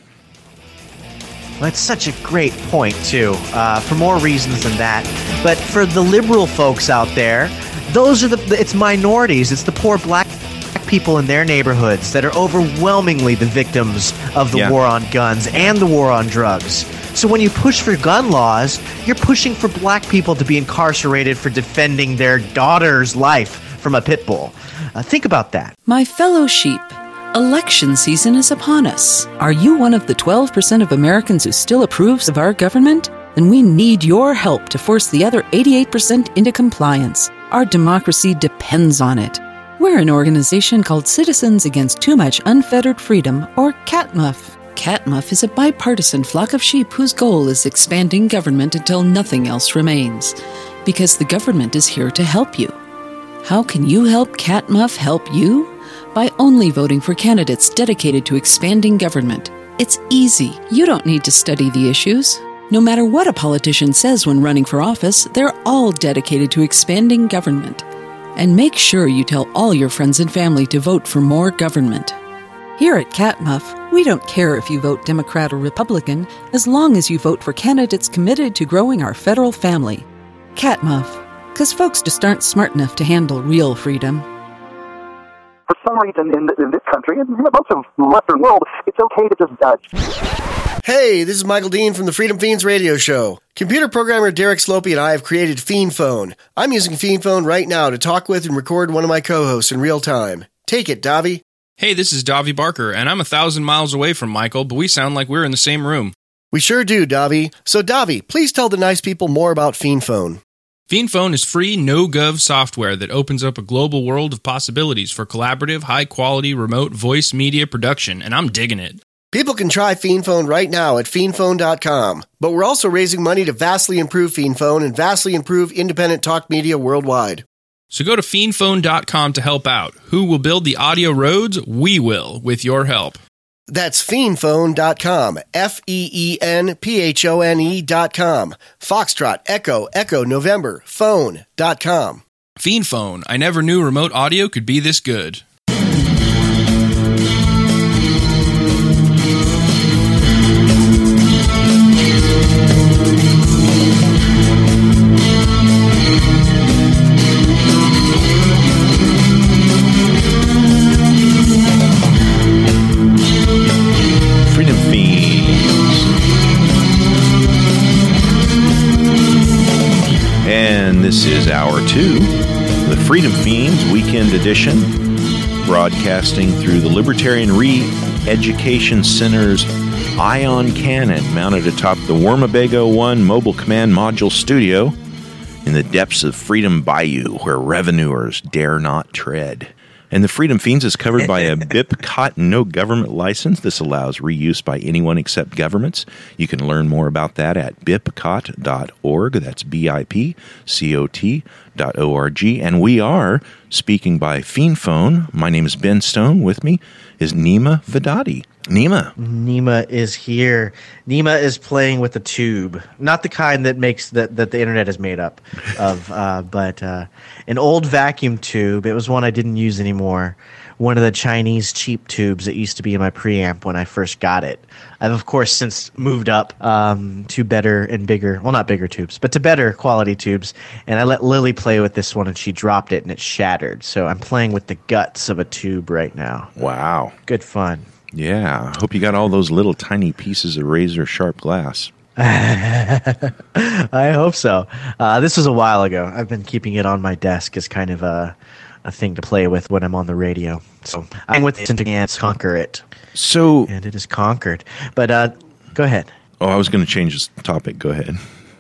Well, that's such a great point, too, uh, for more reasons than that. But for the liberal folks out there, those are the, it's minorities. It's the poor black people in their neighborhoods that are overwhelmingly the victims of the Yeah. war on guns and the war on drugs. So when you push for gun laws, you're pushing for black people to be incarcerated for defending their daughter's life from a pit bull. Uh, think about that. My fellow sheep, election season is upon us. Are you one of the twelve percent of Americans who still approves of our government? Then we need your help to force the other eighty-eight percent into compliance. Our democracy depends on it. We're an organization called Citizens Against Too Much Unfettered Freedom, or CATMUF. CATMUF is a bipartisan flock of sheep whose goal is expanding government until nothing else remains. Because the government is here to help you. How can you help CATMUF help you? By only voting for candidates dedicated to expanding government. It's easy. You don't need to study the issues. No matter what a politician says when running for office, they're all dedicated to expanding government. And make sure you tell all your friends and family to vote for more government. Here at CATMUF, we don't care if you vote Democrat or Republican, as long as you vote for candidates committed to growing our federal family. CATMUF, because folks just aren't smart enough to handle real freedom. For some reason in, in this country, and in most of the Western world, it's okay to just judge. Hey, this is Michael Dean from the Freedom Fiends radio show. Computer programmer Derek Slopey and I have created Fiend Phone. I'm using Fiend Phone right now to talk with and record one of my co-hosts in real time. Take it, Davi. Hey, this is Davi Barker, and I'm a thousand miles away from Michael, but we sound like we're in the same room. We sure do, Davi. So, Davi, please tell the nice people more about Fiend Phone. Fiend Phone is free, no-gov software that opens up a global world of possibilities for collaborative, high-quality, remote voice media production, and I'm digging it. People can try Fiend Phone right now at fiend phone dot com, but we're also raising money to vastly improve Fiend Phone and vastly improve independent talk media worldwide. So go to fiend phone dot com to help out. Who will build the audio roads? We will, with your help. That's fiend phone dot com, F E E N P H O N E dot com, Foxtrot, Echo, Echo, November, phone dot com. Fiend Phone. I never knew remote audio could be this good. This is hour two, the Freedom Fiends Weekend Edition, broadcasting through the Libertarian Re-Education Center's Ion Cannon, mounted atop the Wormabago one Mobile Command Module Studio in the depths of Freedom Bayou, where revenuers dare not tread. And the Freedom Fiends is covered by a B I P C O T no government license. This allows reuse by anyone except governments. You can learn more about that at B I P C O T dot org. That's B I P C O T dot O R G. And we are speaking by Fiend Phone. My name is Ben Stone. With me is Nima Vedadi. Nima. Nima is here. Nima is playing with a tube. Not the kind that makes that, that the internet is made up of, uh, but uh, an old vacuum tube. It was one I didn't use anymore. One of the Chinese cheap tubes that used to be in my preamp when I first got it. I've, of course, since moved up um, to better and bigger, well, not bigger tubes, but to better quality tubes. And I let Lily play with this one, and she dropped it, and it shattered. So I'm playing with the guts of a tube right now. Wow. Good fun. Yeah. Hope you got all those little tiny pieces of razor sharp glass. I hope so. Uh, this was a while ago. I've been keeping it on my desk as kind of a, a thing to play with when I'm on the radio. So I'm with it and conquer it. So, and it is conquered. But uh, go ahead. Oh, I was going to change this topic. Go ahead.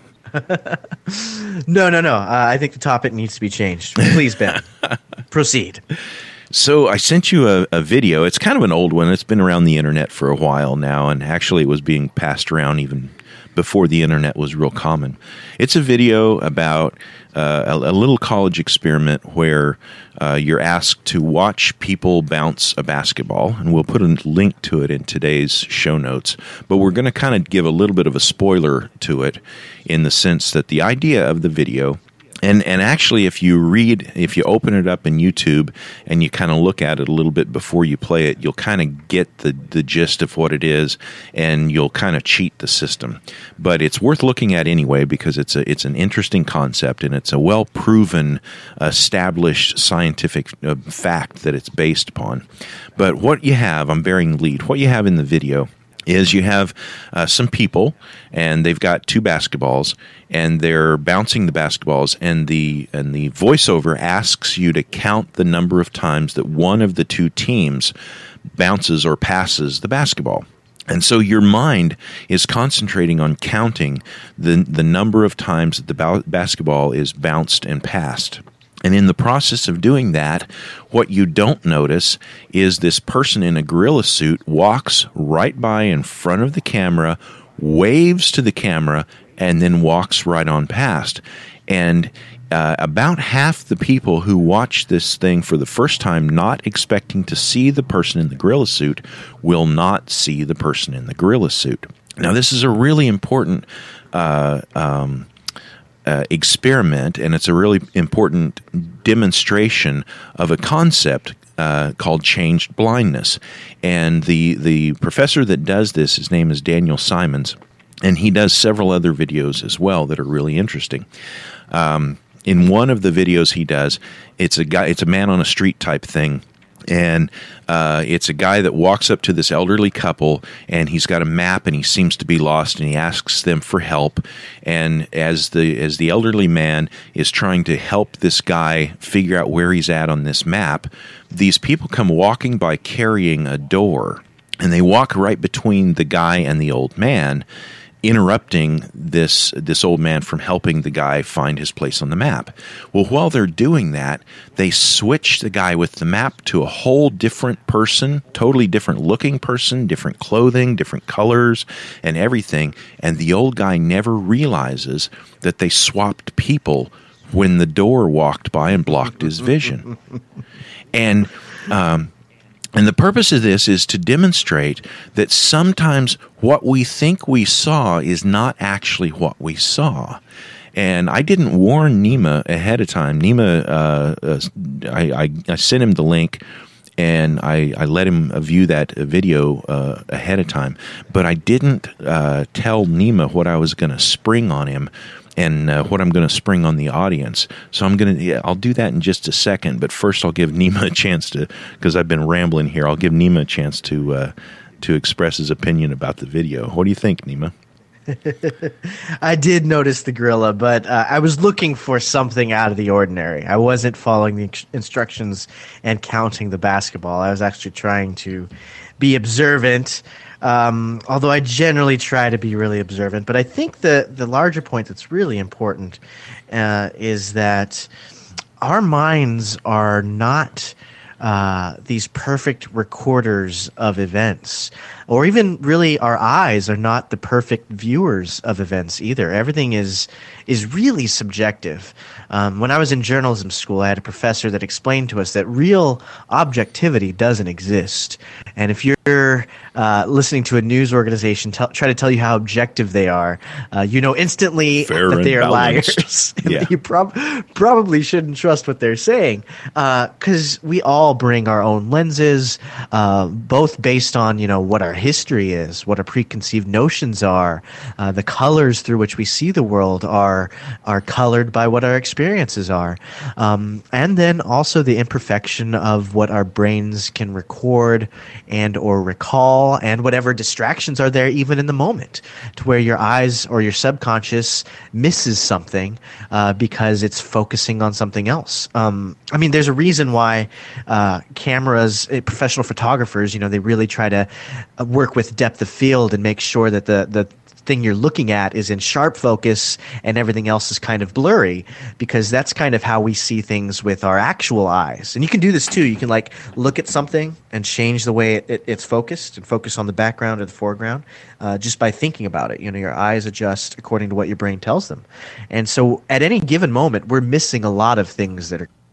no, no, no. Uh, I think the topic needs to be changed. Please, Ben. Proceed. So I sent you a, a video. It's kind of an old one. It's been around the internet for a while now, and actually it was being passed around even before the internet was real common. It's a video about uh, a, a little college experiment where uh, you're asked to watch people bounce a basketball, and we'll put a link to it in today's show notes. But we're going to kind of give a little bit of a spoiler to it in the sense that the idea of the video And and actually, if you read, if you open it up in YouTube and you kind of look at it a little bit before you play it, you'll kind of get the, the gist of what it is, and you'll kind of cheat the system. But it's worth looking at anyway because it's a it's an interesting concept, and it's a well proven, established scientific uh, fact that it's based upon. But what you have, I'm bearing lead. What you have in the video is you have uh, some people, and they've got two basketballs, and they're bouncing the basketballs, and the and the voiceover asks you to count the number of times that one of the two teams bounces or passes the basketball. And so your mind is concentrating on counting the the number of times that the ba- basketball is bounced and passed. And in the process of doing that, what you don't notice is this person in a gorilla suit walks right by in front of the camera, waves to the camera, and then walks right on past. And uh, about half the people who watch this thing for the first time, not expecting to see the person in the gorilla suit, will not see the person in the gorilla suit. Now, this is a really important uh, um Uh, experiment, and it's a really important demonstration of a concept uh, called changed blindness. And the the professor that does this, his name is Daniel Simons, and he does several other videos as well that are really interesting. Um, in one of the videos he does, it's a guy, it's a man on a street type thing. And uh, it's a guy that walks up to this elderly couple, and he's got a map, and he seems to be lost, and he asks them for help. And as the as the elderly man is trying to help this guy figure out where he's at on this map, these people come walking by carrying a door, and they walk right between the guy and the old man, interrupting this this old man from helping the guy find his place on the map. Well, while they're doing that, they switch the guy with the map to a whole different person, totally different looking person, different clothing, different colors, and everything. And the old guy never realizes that they swapped people when the door walked by and blocked his vision. And um And the purpose of this is to demonstrate that sometimes what we think we saw is not actually what we saw. And I didn't warn Nima ahead of time. Nima, uh, uh, I, I, I sent him the link, and I, I let him view that video uh, ahead of time. But I didn't uh, tell Nima what I was going to spring on him and uh, what I'm going to spring on the audience. So I'm going to, yeah, I'll do that in just a second. But first, I'll give Nima a chance to, because I've been rambling here. I'll give Nima a chance to uh, to express his opinion about the video. What do you think, Nima? I did notice the gorilla, but uh, I was looking for something out of the ordinary. I wasn't following the ex- instructions and counting the basketball. I was actually trying to be observant. Um, although I generally try to be really observant, but I think the, the larger point that's really important uh, is that our minds are not uh, these perfect recorders of events, or even really our eyes are not the perfect viewers of events either. Everything is is really subjective. Um, when I was in journalism school, I had a professor that explained to us that real objectivity doesn't exist. And if you're uh, listening to a news organization t- try to tell you how objective they are, uh, you know instantly Fair that they are balanced. liars. Yeah. You prob- probably shouldn't trust what they're saying, because uh, we all bring our own lenses, uh, both based on you know what our history is, what our preconceived notions are. Uh, the colors through which we see the world are are colored by what our experiences are, um, and then also the imperfection of what our brains can record and or recall, and whatever distractions are there even in the moment, to where your eyes or your subconscious misses something uh, because it's focusing on something else. Um, I mean, there's a reason why uh, cameras, uh, professional photographers, you know, they really try to uh, work with depth of field and make sure that the the thing you're looking at is in sharp focus and everything else is kind of blurry, because that's kind of how we see things with our actual eyes. And you can do this too. You can like look at something and change the way it, it, it's focused and focus on the background or the foreground uh, just by thinking about it. You know, your eyes adjust according to what your brain tells them. And so at any given moment, we're missing a lot of things that are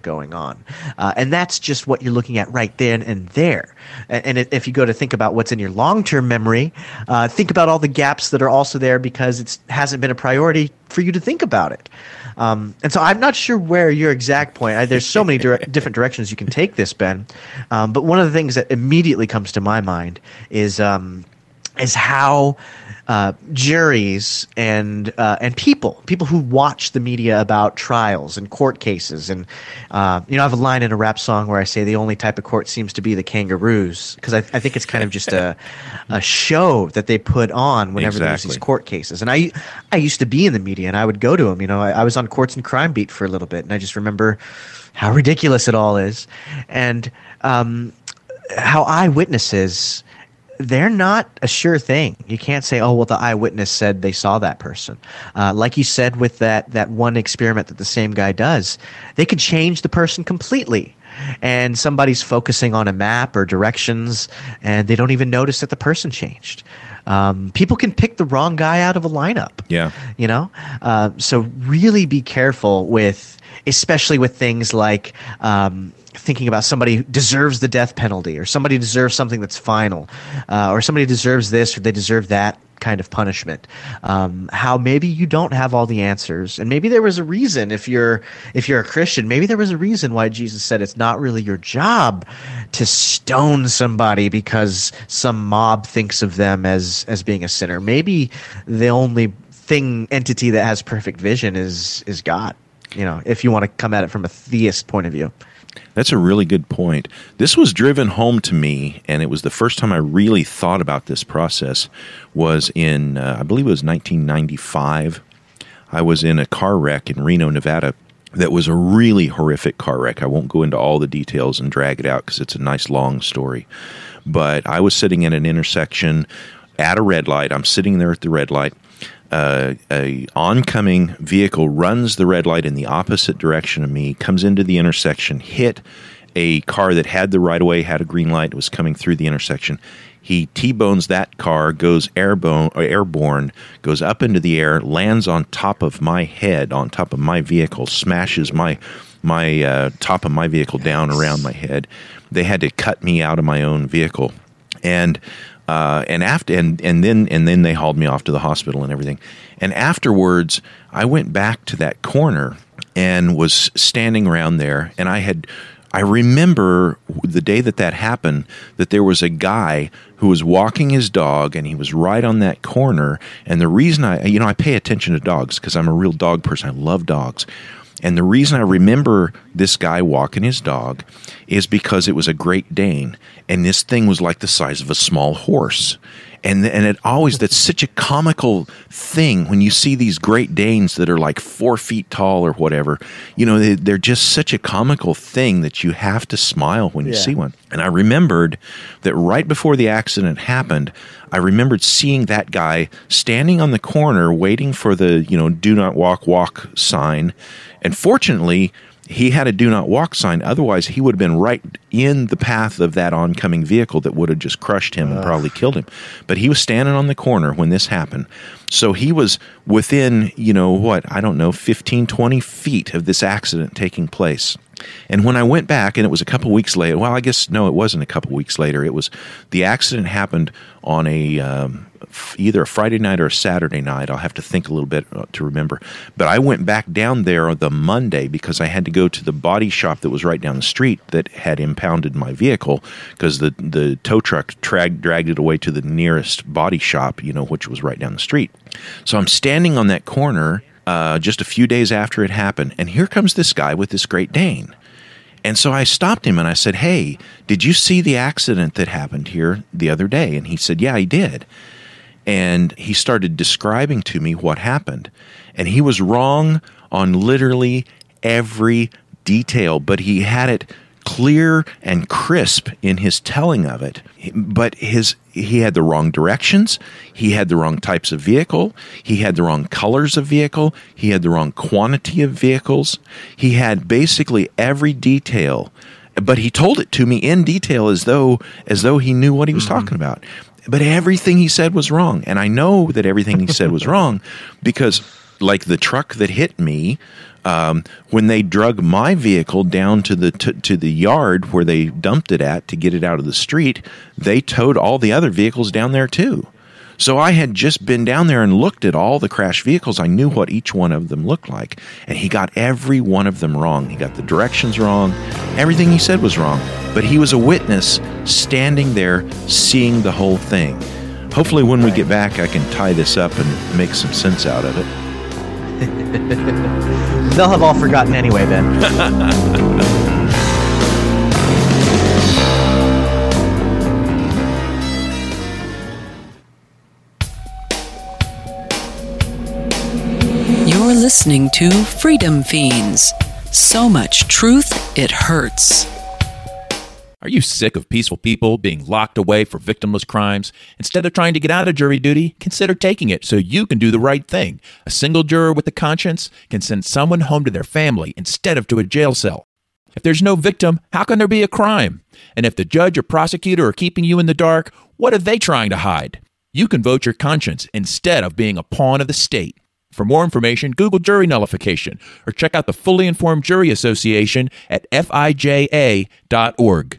going on. Uh, and that's just what you're looking at right then and there. And, and if you go to think about what's in your long-term memory, uh, think about all the gaps that are also there because it hasn't been a priority for you to think about it. Um, and so I'm not sure where your exact point. I, there's so many dire- different directions you can take this, Ben. Um, but one of the things that immediately comes to my mind is um, is how uh, juries and uh, and people people who watch the media about trials and court cases and uh, you know, I have a line in a rap song where I say the only type of court seems to be the kangaroos because I, I think it's kind of just a a show that they put on whenever exactly. there's these court cases. And I I used to be in the media and I would go to them. You know, I, I was on Courts and Crime Beat for a little bit, and I just remember how ridiculous it all is, and um, how eyewitnesses. They're not a sure thing. You can't say, oh, well, the eyewitness said they saw that person. Uh, like you said with that, that one experiment that the same guy does, they could change the person completely. And somebody's focusing on a map or directions, and they don't even notice that the person changed. Um, people can pick the wrong guy out of a lineup. Yeah. You know? Uh, so really be careful with, especially with things like um, thinking about somebody who deserves the death penalty, or somebody deserves something that's final, uh, or somebody deserves this or they deserve that kind of punishment. Um, how maybe you don't have all the answers, and maybe there was a reason. If you're if you're a Christian, maybe there was a reason why Jesus said it's not really your job to stone somebody because some mob thinks of them as as being a sinner. Maybe the only thing entity that has perfect vision is is God. You know, if you want to come at it from a theist point of view. That's a really good point. This was driven home to me, and it was the first time I really thought about this process, was in, uh, I believe it was nineteen ninety-five. I was in a car wreck in Reno, Nevada, that was a really horrific car wreck. I won't go into all the details and drag it out because it's a nice long story. But I was sitting at an intersection at a red light. I'm sitting there at the red light. Uh, a oncoming vehicle runs the red light in the opposite direction of me, comes into the intersection, hit a car that had the right-of-way, had a green light, was coming through the intersection. He T-bones that car, goes airborne, airborne, goes up into the air, lands on top of my head, on top of my vehicle, smashes my my uh, top of my vehicle down around my head. They had to cut me out of my own vehicle, and. Uh, and after, and, and then, and then they hauled me off to the hospital and everything. And afterwards, I went back to that corner and was standing around there. And I had, I remember the day that that happened, that there was a guy who was walking his dog, and he was right on that corner. And the reason I, you know, I pay attention to dogs because I'm a real dog person. I love dogs. And the reason I remember this guy walking his dog is because it was a Great Dane, and this thing was like the size of a small horse. And and it always, that's such a comical thing when you see these Great Danes that are like four feet tall or whatever. You know, they, they're just such a comical thing that you have to smile when you yeah. see one. And I remembered that right before the accident happened, I remembered seeing that guy standing on the corner waiting for the, you know, do not walk, walk sign. And fortunately, he had a do not walk sign. Otherwise, he would have been right in the path of that oncoming vehicle that would have just crushed him and probably killed him. But he was standing on the corner when this happened. So he was within, you know, what, I don't know, fifteen, twenty feet of this accident taking place. And when I went back, and it was a couple weeks later, well, I guess, no, it wasn't a couple weeks later. It was, the accident happened on a, um, either a Friday night or a Saturday night. I'll have to think a little bit to remember. But I went back down there on the Monday because I had to go to the body shop that was right down the street that had impounded my vehicle, because the, the tow truck drag, dragged it away to the nearest body shop, you know, which was right down the street. So I'm standing on that corner uh, just a few days after it happened, and here comes this guy with this Great Dane. And so I stopped him and I said, hey, did you see the accident that happened here the other day? And he said, yeah, I did. And he started describing to me what happened. And he was wrong on literally every detail, but he had it clear and crisp in his telling of it. But his he had the wrong directions. He had the wrong types of vehicle. He had the wrong colors of vehicle. He had the wrong quantity of vehicles. He had basically every detail, but he told it to me in detail as though as though he knew what he was mm-hmm. talking about. But everything he said was wrong. And I know that everything he said was wrong because, like the truck that hit me, Um, when they drug my vehicle down to the to, to the yard where they dumped it at to get it out of the street, they towed all the other vehicles down there too. So I had just been down there and looked at all the crashed vehicles. I knew what each one of them looked like. And he got every one of them wrong. He got the directions wrong. Everything he said was wrong. But he was a witness standing there seeing the whole thing. Hopefully when we get back, I can tie this up and make some sense out of it. They'll have all forgotten anyway, Ben. You're listening to Freedom Fiends. So much truth, it hurts. Are you sick of peaceful people being locked away for victimless crimes? Instead of trying to get out of jury duty, consider taking it so you can do the right thing. A single juror with a conscience can send someone home to their family instead of to a jail cell. If there's no victim, how can there be a crime? And if the judge or prosecutor are keeping you in the dark, what are they trying to hide? You can vote your conscience instead of being a pawn of the state. For more information, Google jury nullification or check out the Fully Informed Jury Association at F I J A dot org.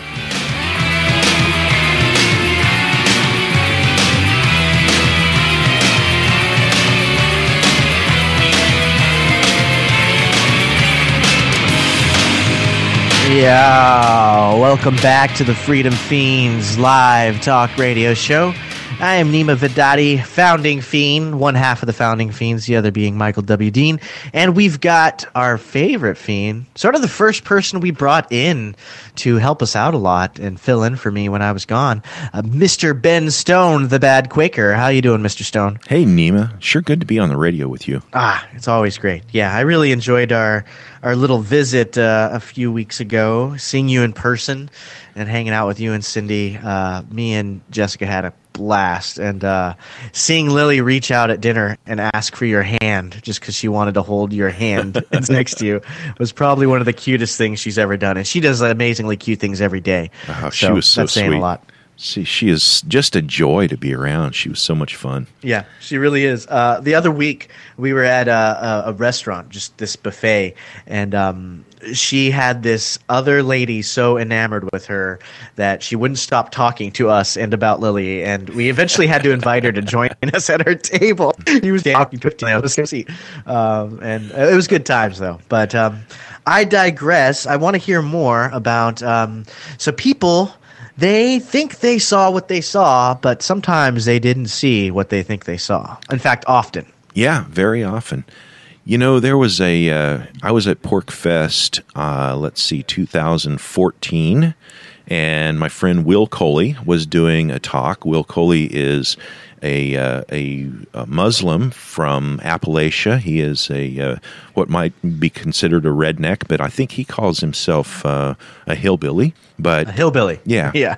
Yeah, welcome back to the Freedom Fiends live talk radio show. I am Nima Vidadi, founding fiend, one half of the founding fiends, the other being Michael W. Dean. And we've got our favorite fiend, sort of the first person we brought in to help us out a lot and fill in for me when I was gone, uh, Mister Ben Stone, the Bad Quaker. How you doing, Mister Stone? Hey, Nima. Sure good to be on the radio with you. Ah, it's always great. Yeah, I really enjoyed our, our little visit uh, a few weeks ago, seeing you in person and hanging out with you and Cindy. Uh, me and Jessica had a blast, and uh, seeing Lily reach out at dinner and ask for your hand just because she wanted to hold your hand next to you was probably one of the cutest things she's ever done, and she does amazingly cute things every day. Oh, she was so that's saying sweet. A lot. See, she is just a joy to be around. She was so much fun. Yeah, she really is. Uh, the other week, we were at a, a, a restaurant, just this buffet, and um, she had this other lady so enamored with her that she wouldn't stop talking to us and about Lily, and we eventually had to invite her to join us at our table. He was talking to her. It was sweet. Um, and it was good times, though. But um, I digress. I want to hear more about um, – so people – they think they saw what they saw, but sometimes they didn't see what they think they saw. In fact, often. Yeah, very often. You know, there was a, uh, I was at Pork Fest, uh, let's see, two thousand fourteen, and my friend Will Coley was doing a talk. Will Coley is a, uh, a, a Muslim from Appalachia. He is a, uh, what might be considered a redneck, but I think he calls himself uh, a hillbilly. But a hillbilly. Yeah. Yeah.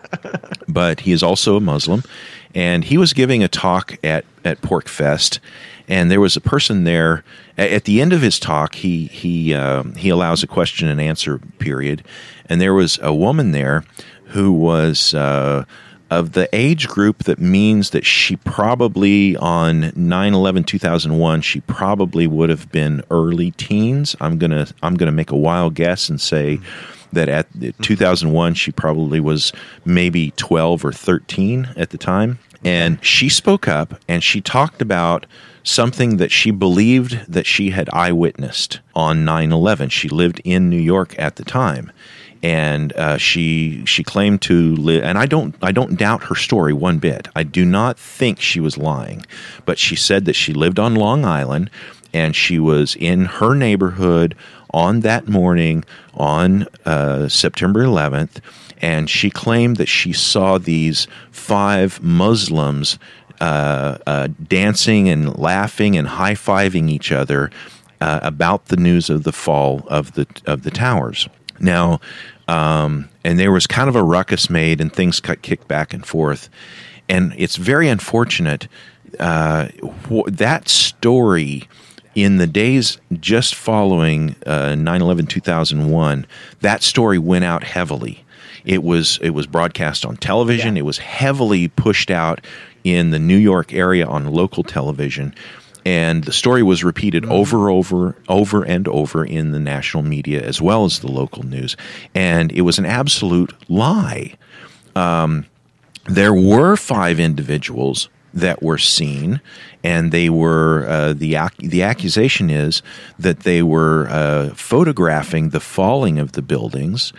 But he is also a Muslim. And he was giving a talk at, at Pork Fest. And there was a person there. At the end of his talk, he he um, he allows a question and answer period. And there was a woman there who was uh, of the age group that means that she probably on nine eleven two thousand one, she probably would have been early teens. I'm gonna I'm gonna make a wild guess and say that at two thousand one, she probably was maybe twelve or thirteen at the time. And she spoke up and she talked about something that she believed that she had eyewitnessed on nine eleven. She lived in New York at the time. And uh, she she claimed to live, and I don't I don't doubt her story one bit. I do not think she was lying, but she said that she lived on Long Island, and she was in her neighborhood on that morning on uh, September eleventh, and she claimed that she saw these five Muslims uh, uh, dancing and laughing and high-fiving each other uh, about the news of the fall of the of the towers. Now, um, and there was kind of a ruckus made, and things got kicked back and forth, and it's very unfortunate uh, wh- that story. In the days just following uh, nine eleven two thousand one, that story went out heavily. It was it was broadcast on television. Yeah. It was heavily pushed out in the New York area on local television. And the story was repeated over, over, over and over in the national media as well as the local news. And it was an absolute lie. Um, there were five individuals that were seen, and they were uh, the ac- the accusation is that they were uh, photographing the falling of the buildings,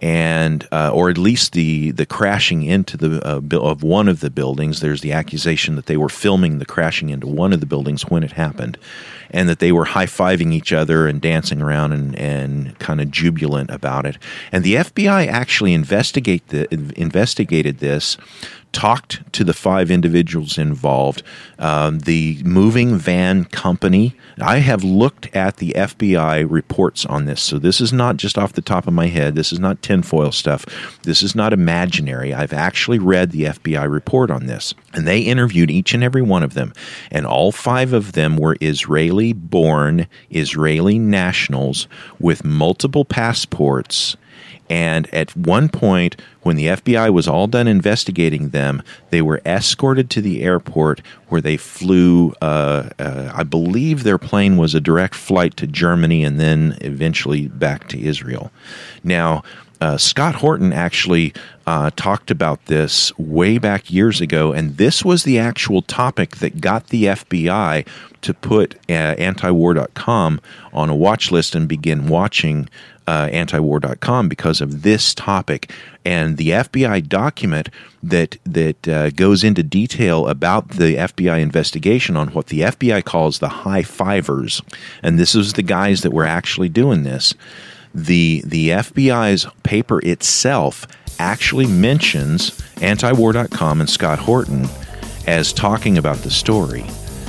and uh, or at least the the crashing into the uh, bu- of one of the buildings. There's the accusation that they were filming the crashing into one of the buildings when it happened, and that they were high-fiving each other and dancing around and, and kind of jubilant about it. And the F B I actually investigate the, investigated this, talked to the five individuals involved. Um, the moving van company, I have looked at the F B I reports on this, so this is not just off the top of my head. This is not tinfoil stuff. This is not imaginary. I've actually read the F B I report on this, and they interviewed each and every one of them, and all five of them were Israeli-born, Israeli nationals with multiple passports. And at one point, when the F B I was all done investigating them, they were escorted to the airport where they flew, uh, uh, I believe their plane was a direct flight to Germany and then eventually back to Israel. Now, uh, Scott Horton actually uh, talked about this way back years ago, and this was the actual topic that got the F B I to put uh, antiwar dot com on a watch list and begin watching Uh, antiwar dot com because of this topic. And the F B I document that that uh, goes into detail about the F B I investigation on what the F B I calls the high fivers, and this is the guys that were actually doing this. The the F B I's paper itself actually mentions antiwar dot com and Scott Horton as talking about the story.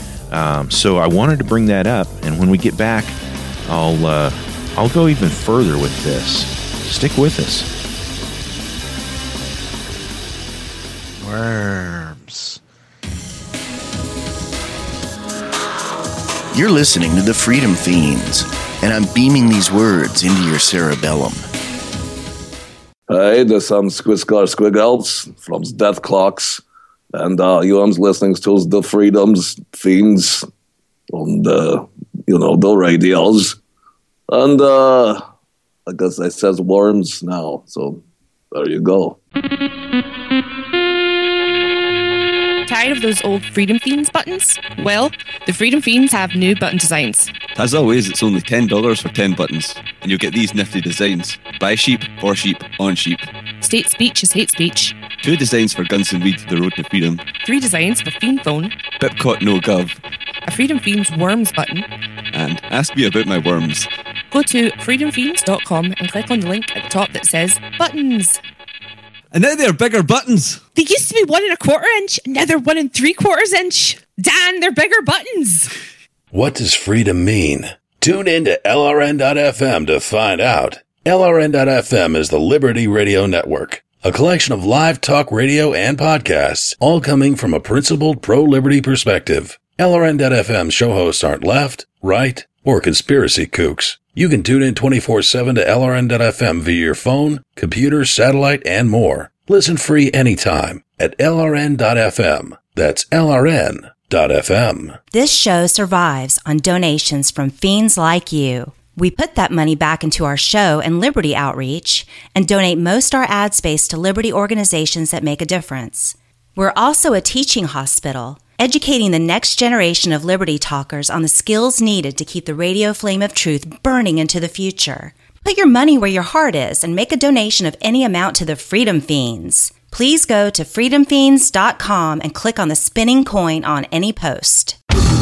Um, so I wanted to bring that up, and when we get back, I'll uh, I'll go even further with this. Stick with us. Worms. You're listening to the Freedom Fiends, and I'm beaming these words into your cerebellum. Hey, this is Squiscar Squiggles from Death Clocks, and uh, you are listening to the Freedom's Fiends on the, you know, the radios. And uh, I guess I says worms now, so there you go. Tired of those old Freedom Fiends buttons? Well, the Freedom Fiends have new button designs. As always, it's only ten dollars for ten buttons, and you'll get these nifty designs. Buy sheep, for sheep, on sheep. State speech is hate speech. Two designs for Guns and Weed, The Road to Freedom. Three designs for Fiend Phone. Pipcot No Gov. A Freedom Fiends worms button. And ask me about my worms. Go to freedom fiends dot com and click on the link at the top that says buttons. And now they're bigger buttons. They used to be one and a quarter inch, and now they're one and three quarters inch. Dan, they're bigger buttons. What does freedom mean? Tune in to L R N dot F M to find out. L R N dot F M is the Liberty Radio Network, a collection of live talk radio and podcasts, all coming from a principled pro-liberty perspective. L R N dot F M show hosts aren't left, right, or conspiracy kooks. You can tune in twenty-four seven to L R N dot F M via your phone, computer, satellite, and more. Listen free anytime at L R N dot F M. That's L R N dot F M. This show survives on donations from fiends like you. We put that money back into our show and Liberty outreach and donate most our ad space to Liberty organizations that make a difference. We're also a teaching hospital, educating the next generation of Liberty talkers on the skills needed to keep the radio flame of truth burning into the future. Put your money where your heart is and make a donation of any amount to the Freedom Fiends. Please go to freedom fiends dot com and click on the spinning coin on any post.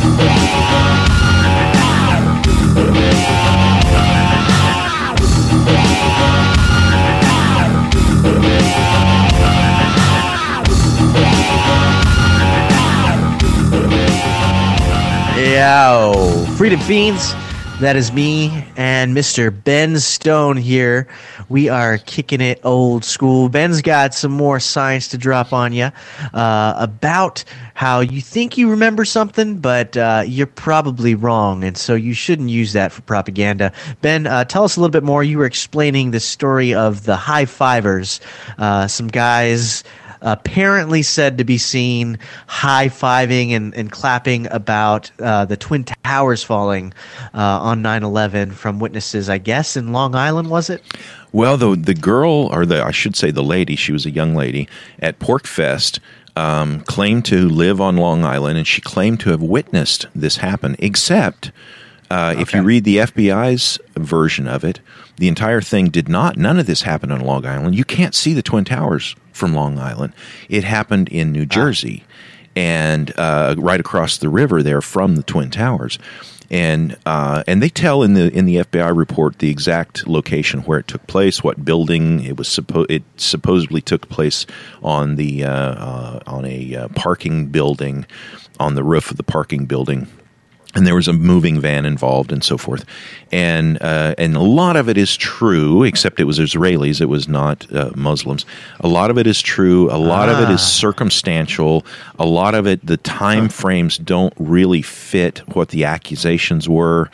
Yo, Freedom Fiends, that is me and Mister Ben Stone here. We are kicking it old school. Ben's got some more science to drop on you uh, about how you think you remember something, but uh, you're probably wrong, and so you shouldn't use that for propaganda. Ben, uh, tell us a little bit more. You were explaining the story of the high fivers, uh, some guys apparently said to be seen high-fiving and, and clapping about uh, the Twin Towers falling uh, on nine eleven from witnesses, I guess, in Long Island, was it? Well, the the girl, or the I should say the lady, she was a young lady, at PorcFest, um, claimed to live on Long Island, and she claimed to have witnessed this happen, except uh, okay. if you read the F B I's version of it, the entire thing did not, none of this happened on Long Island. You can't see the Twin Towers from Long Island. It happened in New Jersey, ah. and uh, right across the river there from the Twin Towers. And uh, and they tell in the in the F B I report the exact location where it took place, what building it was suppo- it supposedly took place on the uh, uh, on a uh, parking building, on the roof of the parking building. And there was a moving van involved and so forth. And uh, and a lot of it is true, except it was Israelis. It was not uh, Muslims. A lot of it is true. A lot ah. of it is circumstantial. A lot of it, the time frames don't really fit what the accusations were.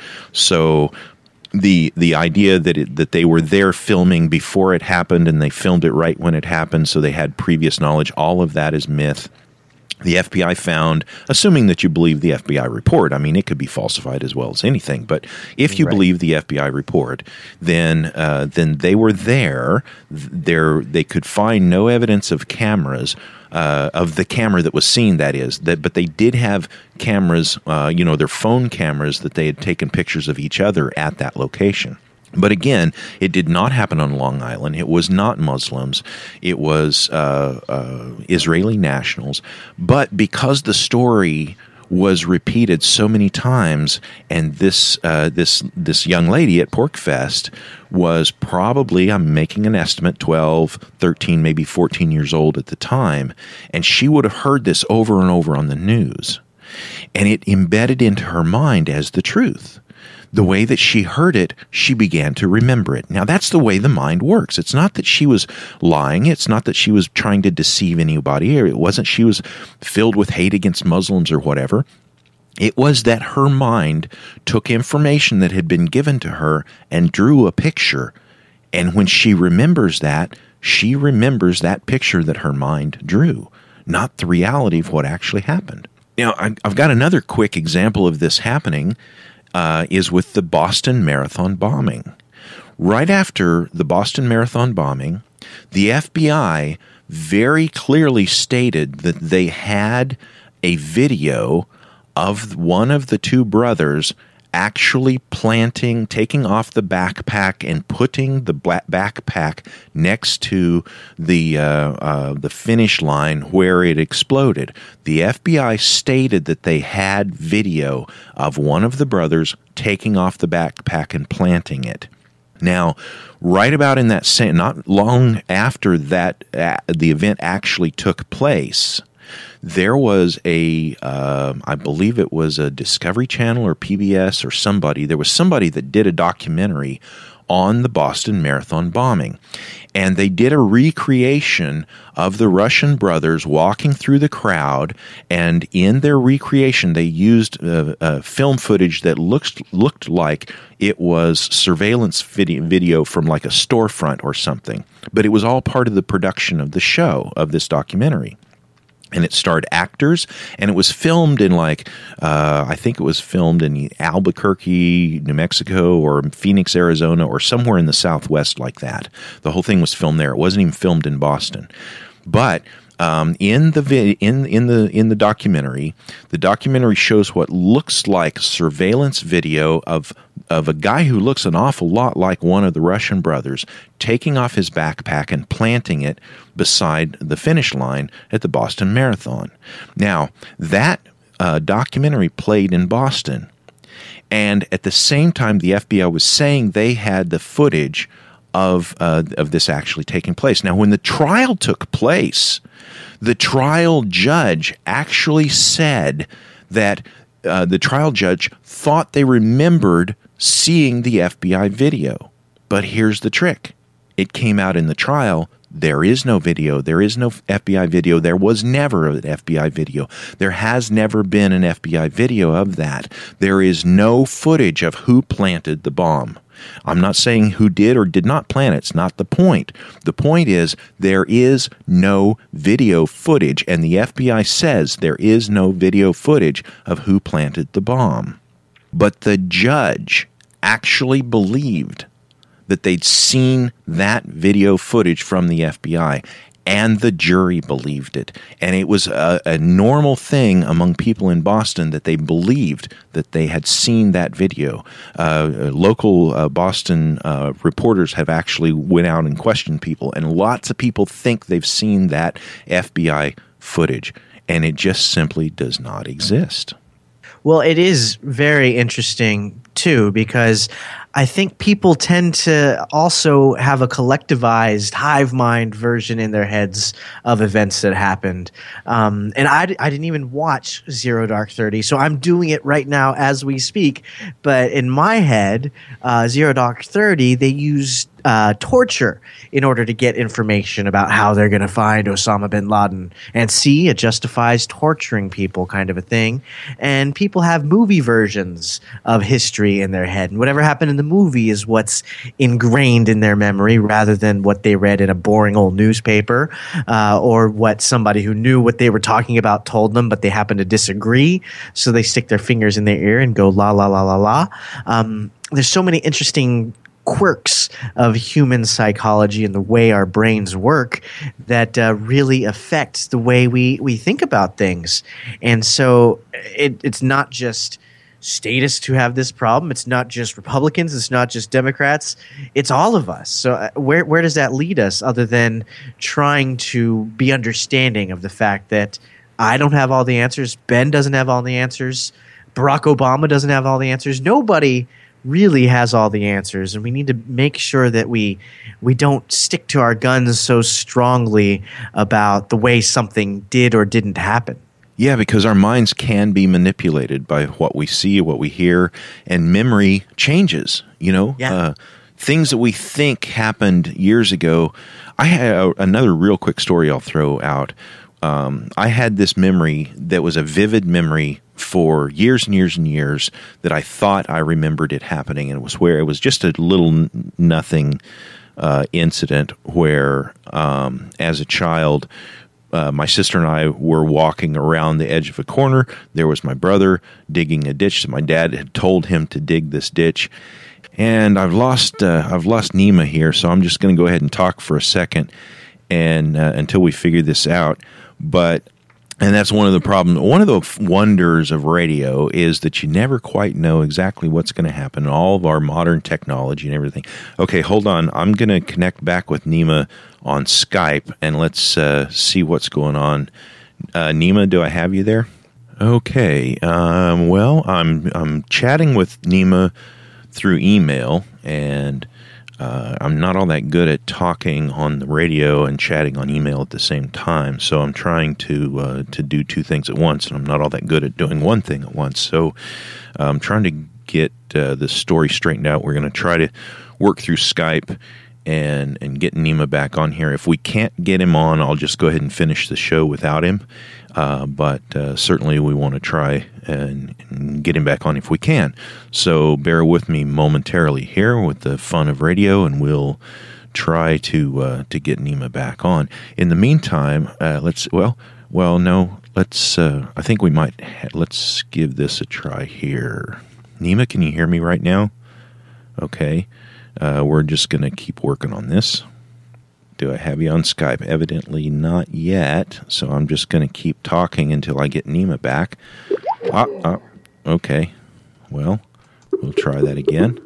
So the the idea that it, that they were there filming before it happened and they filmed it right when it happened, so they had previous knowledge, all of that is myth. The F B I found, assuming that you believe the F B I report, I mean, it could be falsified as well as anything, but if you right. believe the F B I report, then uh, then they were there. There, they could find no evidence of cameras, uh, of the camera that was seen, that is, that, but they did have cameras, uh, you know, their phone cameras that they had taken pictures of each other at that location. But again, it did not happen on Long Island. It was not Muslims. It was uh, uh, Israeli nationals. But because the story was repeated so many times, and this uh, this this young lady at PorcFest was probably, I'm making an estimate, twelve, thirteen, maybe fourteen years old at the time, and she would have heard this over and over on the news. And it embedded into her mind as the truth. The way that she heard it, she began to remember it. Now, that's the way the mind works. It's not that she was lying. It's not that she was trying to deceive anybody. Or it wasn't she was filled with hate against Muslims or whatever. It was that her mind took information that had been given to her and drew a picture. And when she remembers that, she remembers that picture that her mind drew, not the reality of what actually happened. Now, I've got another quick example of this happening. Uh, is with the Boston Marathon bombing. Right after the Boston Marathon bombing, the F B I very clearly stated that they had a video of one of the two brothers actually planting, taking off the backpack and putting the black backpack next to the uh, uh, the finish line where it exploded. The F B I stated that they had video of one of the brothers taking off the backpack and planting it. Now, right about in that same, not long after that, uh, the event actually took place, there was a, uh, I believe it was a Discovery Channel or P B S or somebody, there was somebody that did a documentary on the Boston Marathon bombing. And they did a recreation of the Russian brothers walking through the crowd, and in their recreation they used uh, uh, film footage that looked, looked like it was surveillance video, video from like a storefront or something. But it was all part of the production of the show, of this documentary. And it starred actors, and it was filmed in like, uh, I think it was filmed in Albuquerque, New Mexico, or Phoenix, Arizona, or somewhere in the Southwest like that. The whole thing was filmed there. It wasn't even filmed in Boston. But um, in the vi- in in the in the documentary, the documentary shows what looks like surveillance video of of a guy who looks an awful lot like one of the Russian brothers taking off his backpack and planting it beside the finish line at the Boston Marathon. Now, that uh, documentary played in Boston, and at the same time, the F B I was saying they had the footage of uh, of this actually taking place. Now, when the trial took place, the trial judge actually said that uh, the trial judge thought they remembered seeing the F B I video. But here's the trick. It came out in the trial. There is no video. There is no F B I video. There was never an F B I video. There has never been an F B I video of that. There is no footage of who planted the bomb. I'm not saying who did or did not plant it. It's not the point. The point is there is no video footage, and the F B I says there is no video footage of who planted the bomb. But the judge actually believed that they'd seen that video footage from the F B I, and the jury believed it. And it was a, a normal thing among people in Boston that they believed that they had seen that video. Uh, local uh, Boston uh, reporters have actually went out and questioned people, and lots of people think they've seen that F B I footage, and it just simply does not exist. Well, it is very interesting, too, because I think people tend to also have a collectivized hive mind version in their heads of events that happened. Um, and I, I didn't even watch Zero Dark Thirty, so I'm doing it right now as we speak. But in my head, uh, Zero Dark Thirty, they used uh, torture in order to get information about how they're going to find Osama bin Laden. And see, it justifies torturing people, kind of a thing. And people have movie versions of history in their head. And whatever happened in the movie is what's ingrained in their memory rather than what they read in a boring old newspaper uh, or what somebody who knew what they were talking about told them, but they happen to disagree. So they stick their fingers in their ear and go la, la, la, la, la. Um, there's so many interesting quirks of human psychology and the way our brains work that uh, really affects the way we, we think about things. And so it, it's not just statists who have this problem. It's not just Republicans. It's not just Democrats. It's all of us. So uh, where where does that lead us other than trying to be understanding of the fact that I don't have all the answers. Ben doesn't have all the answers. Barack Obama doesn't have all the answers. Nobody really has all the answers, and we need to make sure that we we don't stick to our guns so strongly about the way something did or didn't happen. Yeah, because our minds can be manipulated by what we see, what we hear, and memory changes, you know? Yeah. Uh, things that we think happened years ago. I have another real quick story I'll throw out. Um, I had this memory that was a vivid memory for years and years and years that I thought I remembered it happening, and it was where it was just a little n- nothing uh, incident where, um, as a child, uh, my sister and I were walking around the edge of a corner. There was my brother digging a ditch that my dad had told him to dig this ditch. And I've lost uh, I've lost Nima here, so I'm just going to go ahead and talk for a second and uh, until we figure this out. But and that's one of the problems. One of the wonders of radio is that you never quite know exactly what's going to happen. All of our modern technology and everything. Okay, hold on. I'm going to connect back with Nima on Skype, and let's uh, see what's going on. Uh, Nima, do I have you there? Okay. Um, well, I'm I'm chatting with Nima through email, and uh, I'm not all that good at talking on the radio and chatting on email at the same time. So I'm trying to uh, to do two things at once, and I'm not all that good at doing one thing at once. So I'm trying to get uh, this story straightened out. We're going to try to work through Skype and and get Nima back on here. If we can't get him on, I'll just go ahead and finish the show without him. Uh, but uh, certainly we want to try and, and get him back on if we can. So bear with me momentarily here with the fun of radio, and we'll try to uh, to get Nima back on. In the meantime, uh, let's well well no let's uh, I think we might ha- let's give this a try here. Nima, can you hear me right now? Okay. Uh, we're just going to keep working on this. Do I have you on Skype? Evidently not yet, so I'm just going to keep talking until I get Nima back. Ah, ah, okay. Well, we'll try that again.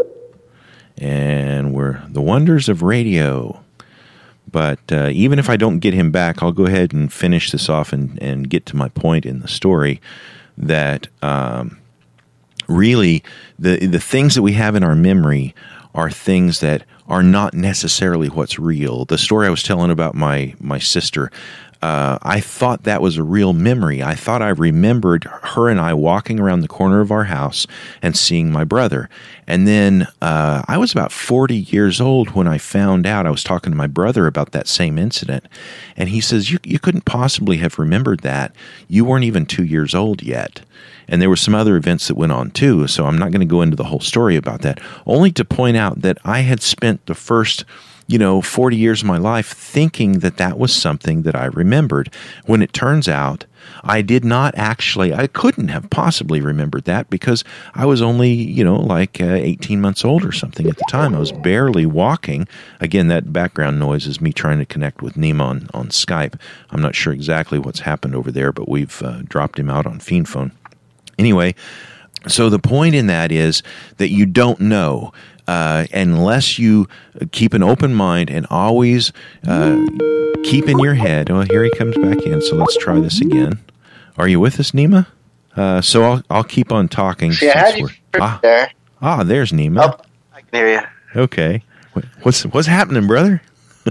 And we're the wonders of radio. But uh, even if I don't get him back, I'll go ahead and finish this off and, and get to my point in the story that um, really the the things that we have in our memory are things that are not necessarily what's real. The story I was telling about my my sister, uh, I thought that was a real memory. I thought I remembered her and I walking around the corner of our house and seeing my brother. And then uh, I was about forty years old when I found out. I was talking to my brother about that same incident, and he says, you, you couldn't possibly have remembered that. You weren't even two years old yet. And there were some other events that went on too, so I'm not going to go into the whole story about that, only to point out that I had spent the first you know, forty years of my life thinking that that was something that I remembered, when it turns out I did not actually, I couldn't have possibly remembered that because I was only, you know, like uh, eighteen months old or something at the time. I was barely walking. Again, that background noise is me trying to connect with Nima on, on Skype. I'm not sure exactly what's happened over there, but we've uh, dropped him out on Fiend Phone. Anyway, so the point in that is that you don't know. Uh, unless you keep an open mind and always uh, keep in your head. Oh, here he comes back in, so let's try this again. Are you with us, Nima? Uh, so I'll I'll keep on talking. See, I had you ah, there. Ah, there's Nima. Oh, I can hear you. Okay. What's what's happening, brother?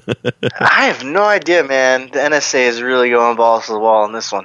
I have no idea, man. The N S A is really going balls to the wall on this one.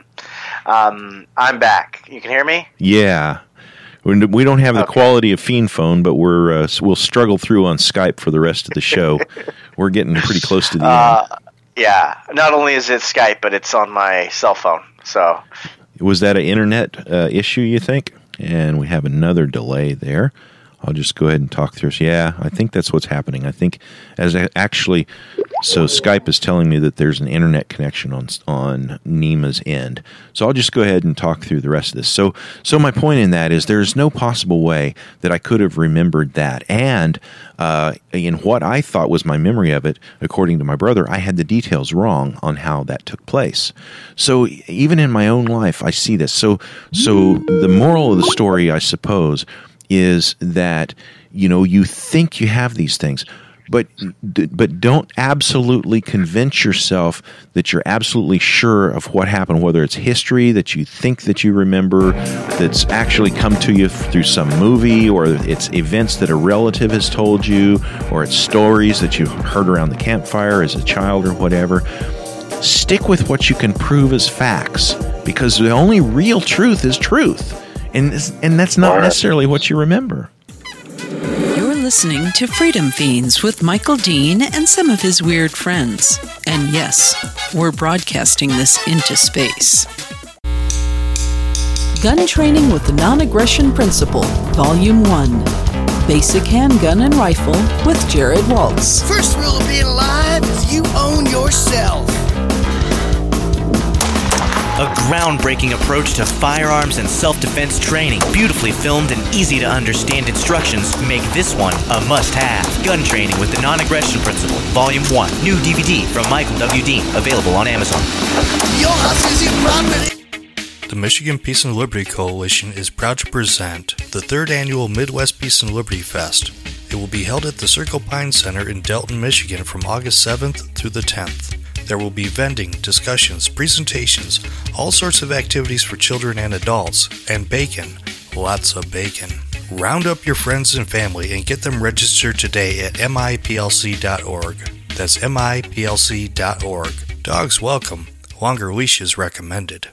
Um, I'm back. You can hear me? Yeah. We don't have the okay. quality of Fiend Phone, but we're uh, we'll struggle through on Skype for the rest of the show. We're getting pretty close to the uh, end. Yeah. Not only is it Skype, but it's on my cell phone. So, was that an internet uh, issue, you think? And we have another delay there. I'll just go ahead and talk through. Yeah, I think that's what's happening. I think as I actually, so Skype is telling me that there's an internet connection on on Nima's end. So I'll just go ahead and talk through the rest of this. So, so my point in that is there's no possible way that I could have remembered that. And uh, in what I thought was my memory of it, according to my brother, I had the details wrong on how that took place. So even in my own life, I see this. So, so the moral of the story, I suppose, is that, you know, you think you have these things, but but don't absolutely convince yourself that you're absolutely sure of what happened, whether it's history that you think that you remember, that's actually come to you through some movie, or it's events that a relative has told you, or it's stories that you heard around the campfire as a child or whatever. Stick with what you can prove as facts, because the only real truth is truth. And, and that's not necessarily what you remember. You're listening to Freedom Fiends with Michael Dean and some of his weird friends. And yes, we're broadcasting this into space. Gun Training with the Non-Aggression Principle, Volume one. Basic Handgun and Rifle with Jared Waltz. First rule of being alive is you own yourself. A groundbreaking approach to firearms and self-defense training. Beautifully filmed and easy-to-understand instructions make this one a must-have. Gun Training with the Non-Aggression Principle, Volume one. New D V D from Michael W. Dean, available on Amazon. Your house is your property. The Michigan Peace and Liberty Coalition is proud to present the third annual Midwest Peace and Liberty Fest. It will be held at the Circle Pine Center in Delton, Michigan from August seventh through the tenth. There will be vending, discussions, presentations, all sorts of activities for children and adults, and bacon, lots of bacon. Round up your friends and family and get them registered today at M I P L C dot org. That's M I P L C dot org. Dogs welcome, longer leashes recommended.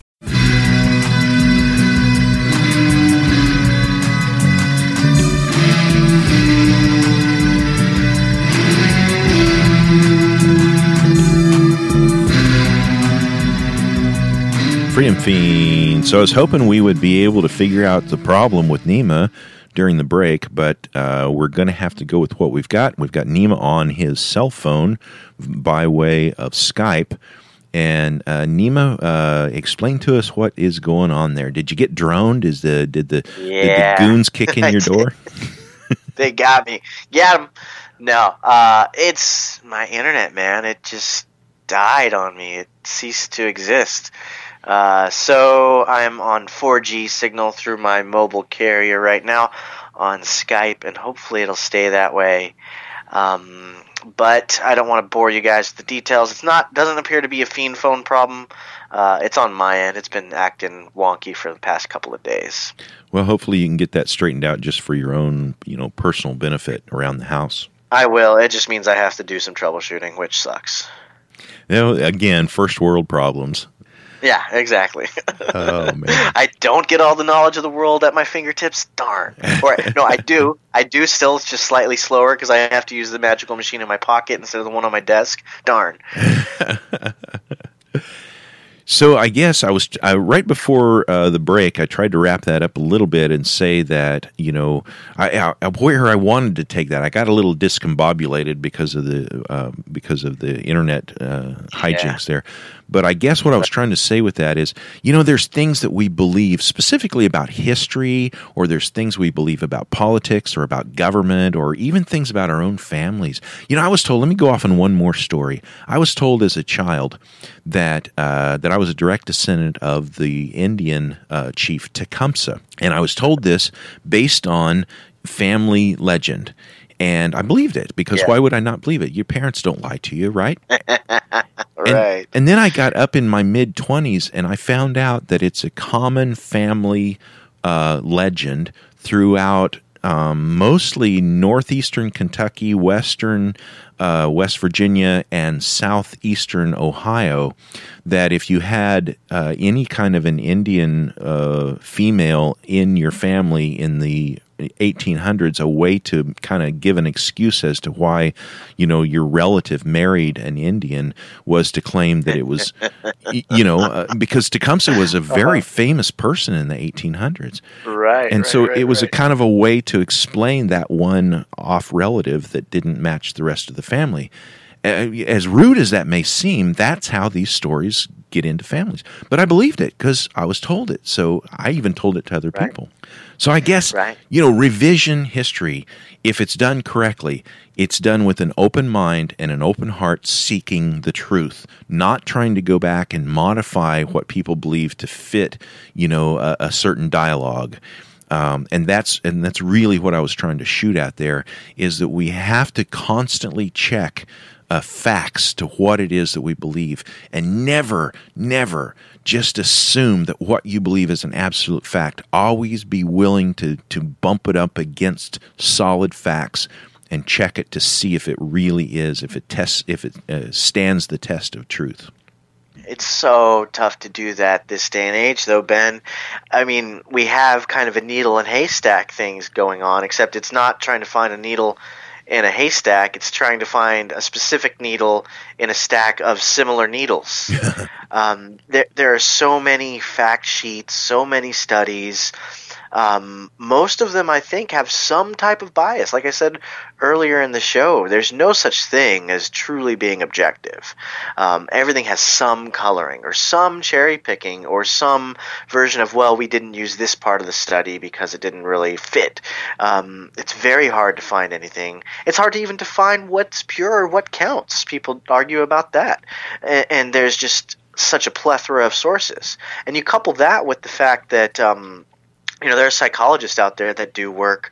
Freedom Fiend. So I was hoping we would be able to figure out the problem with Nima during the break, but uh, we're going to have to go with what we've got. We've got Nima on his cell phone by way of Skype. And uh, Nima, uh, explain to us what is going on there. Did you get droned? Is the did the, yeah. did the goons kick in your door? They got me. Got them. No, uh, it's my internet, man. It just died on me. It ceased to exist. Uh, so I'm on four G signal through my mobile carrier right now on Skype, and hopefully it'll stay that way. Um, but I don't want to bore you guys with the details. It's not doesn't appear to be a Fiend Phone problem. Uh, it's on my end. It's been acting wonky for the past couple of days. Well, hopefully you can get that straightened out just for your own, you know, personal benefit around the house. I will. It just means I have to do some troubleshooting, which sucks. You know, again, first world problems. Yeah, exactly. Oh, man. I don't get all the knowledge of the world at my fingertips. Darn. Or no, I do. I do still. It's just slightly slower because I have to use the magical machine in my pocket instead of the one on my desk. Darn. So I guess I was I, right before uh, the break. I tried to wrap that up a little bit and say that you know I, I, where I wanted to take that. I got a little discombobulated because of the uh, because of the internet uh, hijinks yeah. there. But I guess what I was trying to say with that is, you know, there's things that we believe specifically about history, or there's things we believe about politics or about government, or even things about our own families. You know, I was told, let me go off on one more story. I was told as a child that uh, that I was a direct descendant of the Indian uh, chief Tecumseh. And I was told this based on family legend. And I believed it, because yeah. why would I not believe it? Your parents don't lie to you, right? Right. And, and then I got up in my mid-twenties, and I found out that it's a common family uh, legend throughout um, mostly northeastern Kentucky, western uh, West Virginia, and southeastern Ohio, that if you had uh, any kind of an Indian uh, female in your family in the eighteen hundreds, a way to kind of give an excuse as to why, you know, your relative married an Indian was to claim that it was, you know, uh, because Tecumseh was a very uh-huh. famous person in the eighteen hundreds. Right. And right, so right, it was right. a kind of a way to explain that one off relative that didn't match the rest of the family. As rude as that may seem, that's how these stories get into families. But I believed it because I was told it. So I even told it to other right. people. So I guess, right. you know, revision history, if it's done correctly, it's done with an open mind and an open heart seeking the truth, not trying to go back and modify what people believe to fit, you know, a, a certain dialogue. Um, and that's and that's really what I was trying to shoot at there, is that we have to constantly check Uh, facts to what it is that we believe, and never, never just assume that what you believe is an absolute fact. Always be willing to to bump it up against solid facts and check it to see if it really is, if it tests, if it uh, stands the test of truth. It's so tough to do that this day and age, though, Ben. I mean, we have kind of a needle and haystack things going on, except it's not trying to find a needle in a haystack. It's trying to find a specific needle in a stack of similar needles. um, there, there are so many fact sheets, so many studies. Um, most of them, I think, have some type of bias. Like I said earlier in the show, there's no such thing as truly being objective. Um, everything has some coloring or some cherry picking or some version of, well, we didn't use this part of the study because it didn't really fit. Um, it's very hard to find anything. It's hard to even define what's pure or what counts. People argue about that. And, and there's just such a plethora of sources. And you couple that with the fact that um, you know, there are psychologists out there that do work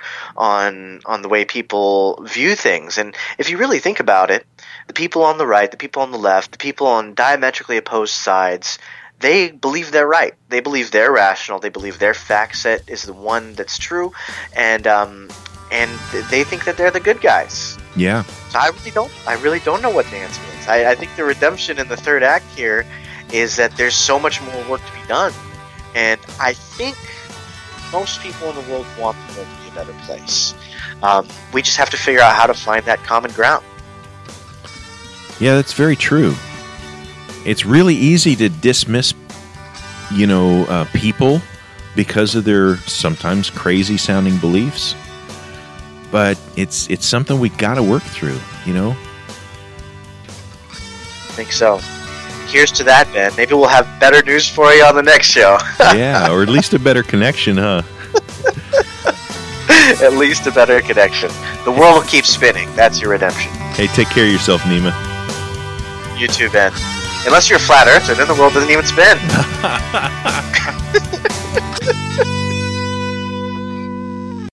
on on the way people view things. And if you really think about it, the people on the right, the people on the left, the people on diametrically opposed sides, they believe they're right. They believe they're rational. They believe their fact set is the one that's true. And um, and they think that they're the good guys. Yeah. So I really don't I really don't know what the answer is. I, I think the redemption in the third act here is that there's so much more work to be done. And I think most people in the world want the world to be a better place. Um, we just have to figure out how to find that common ground. Yeah, that's very true. It's really easy to dismiss, you know, uh, people because of their sometimes crazy-sounding beliefs. But it's it's something we got to work through, you know? I think so. Here's to that, Ben. Maybe we'll have better news for you on the next show. Yeah, or at least a better connection, huh? At least a better connection. The world will keep spinning. That's your redemption. Hey, take care of yourself, Nima. You too, Ben. Unless you're a flat earther, then the world doesn't even spin.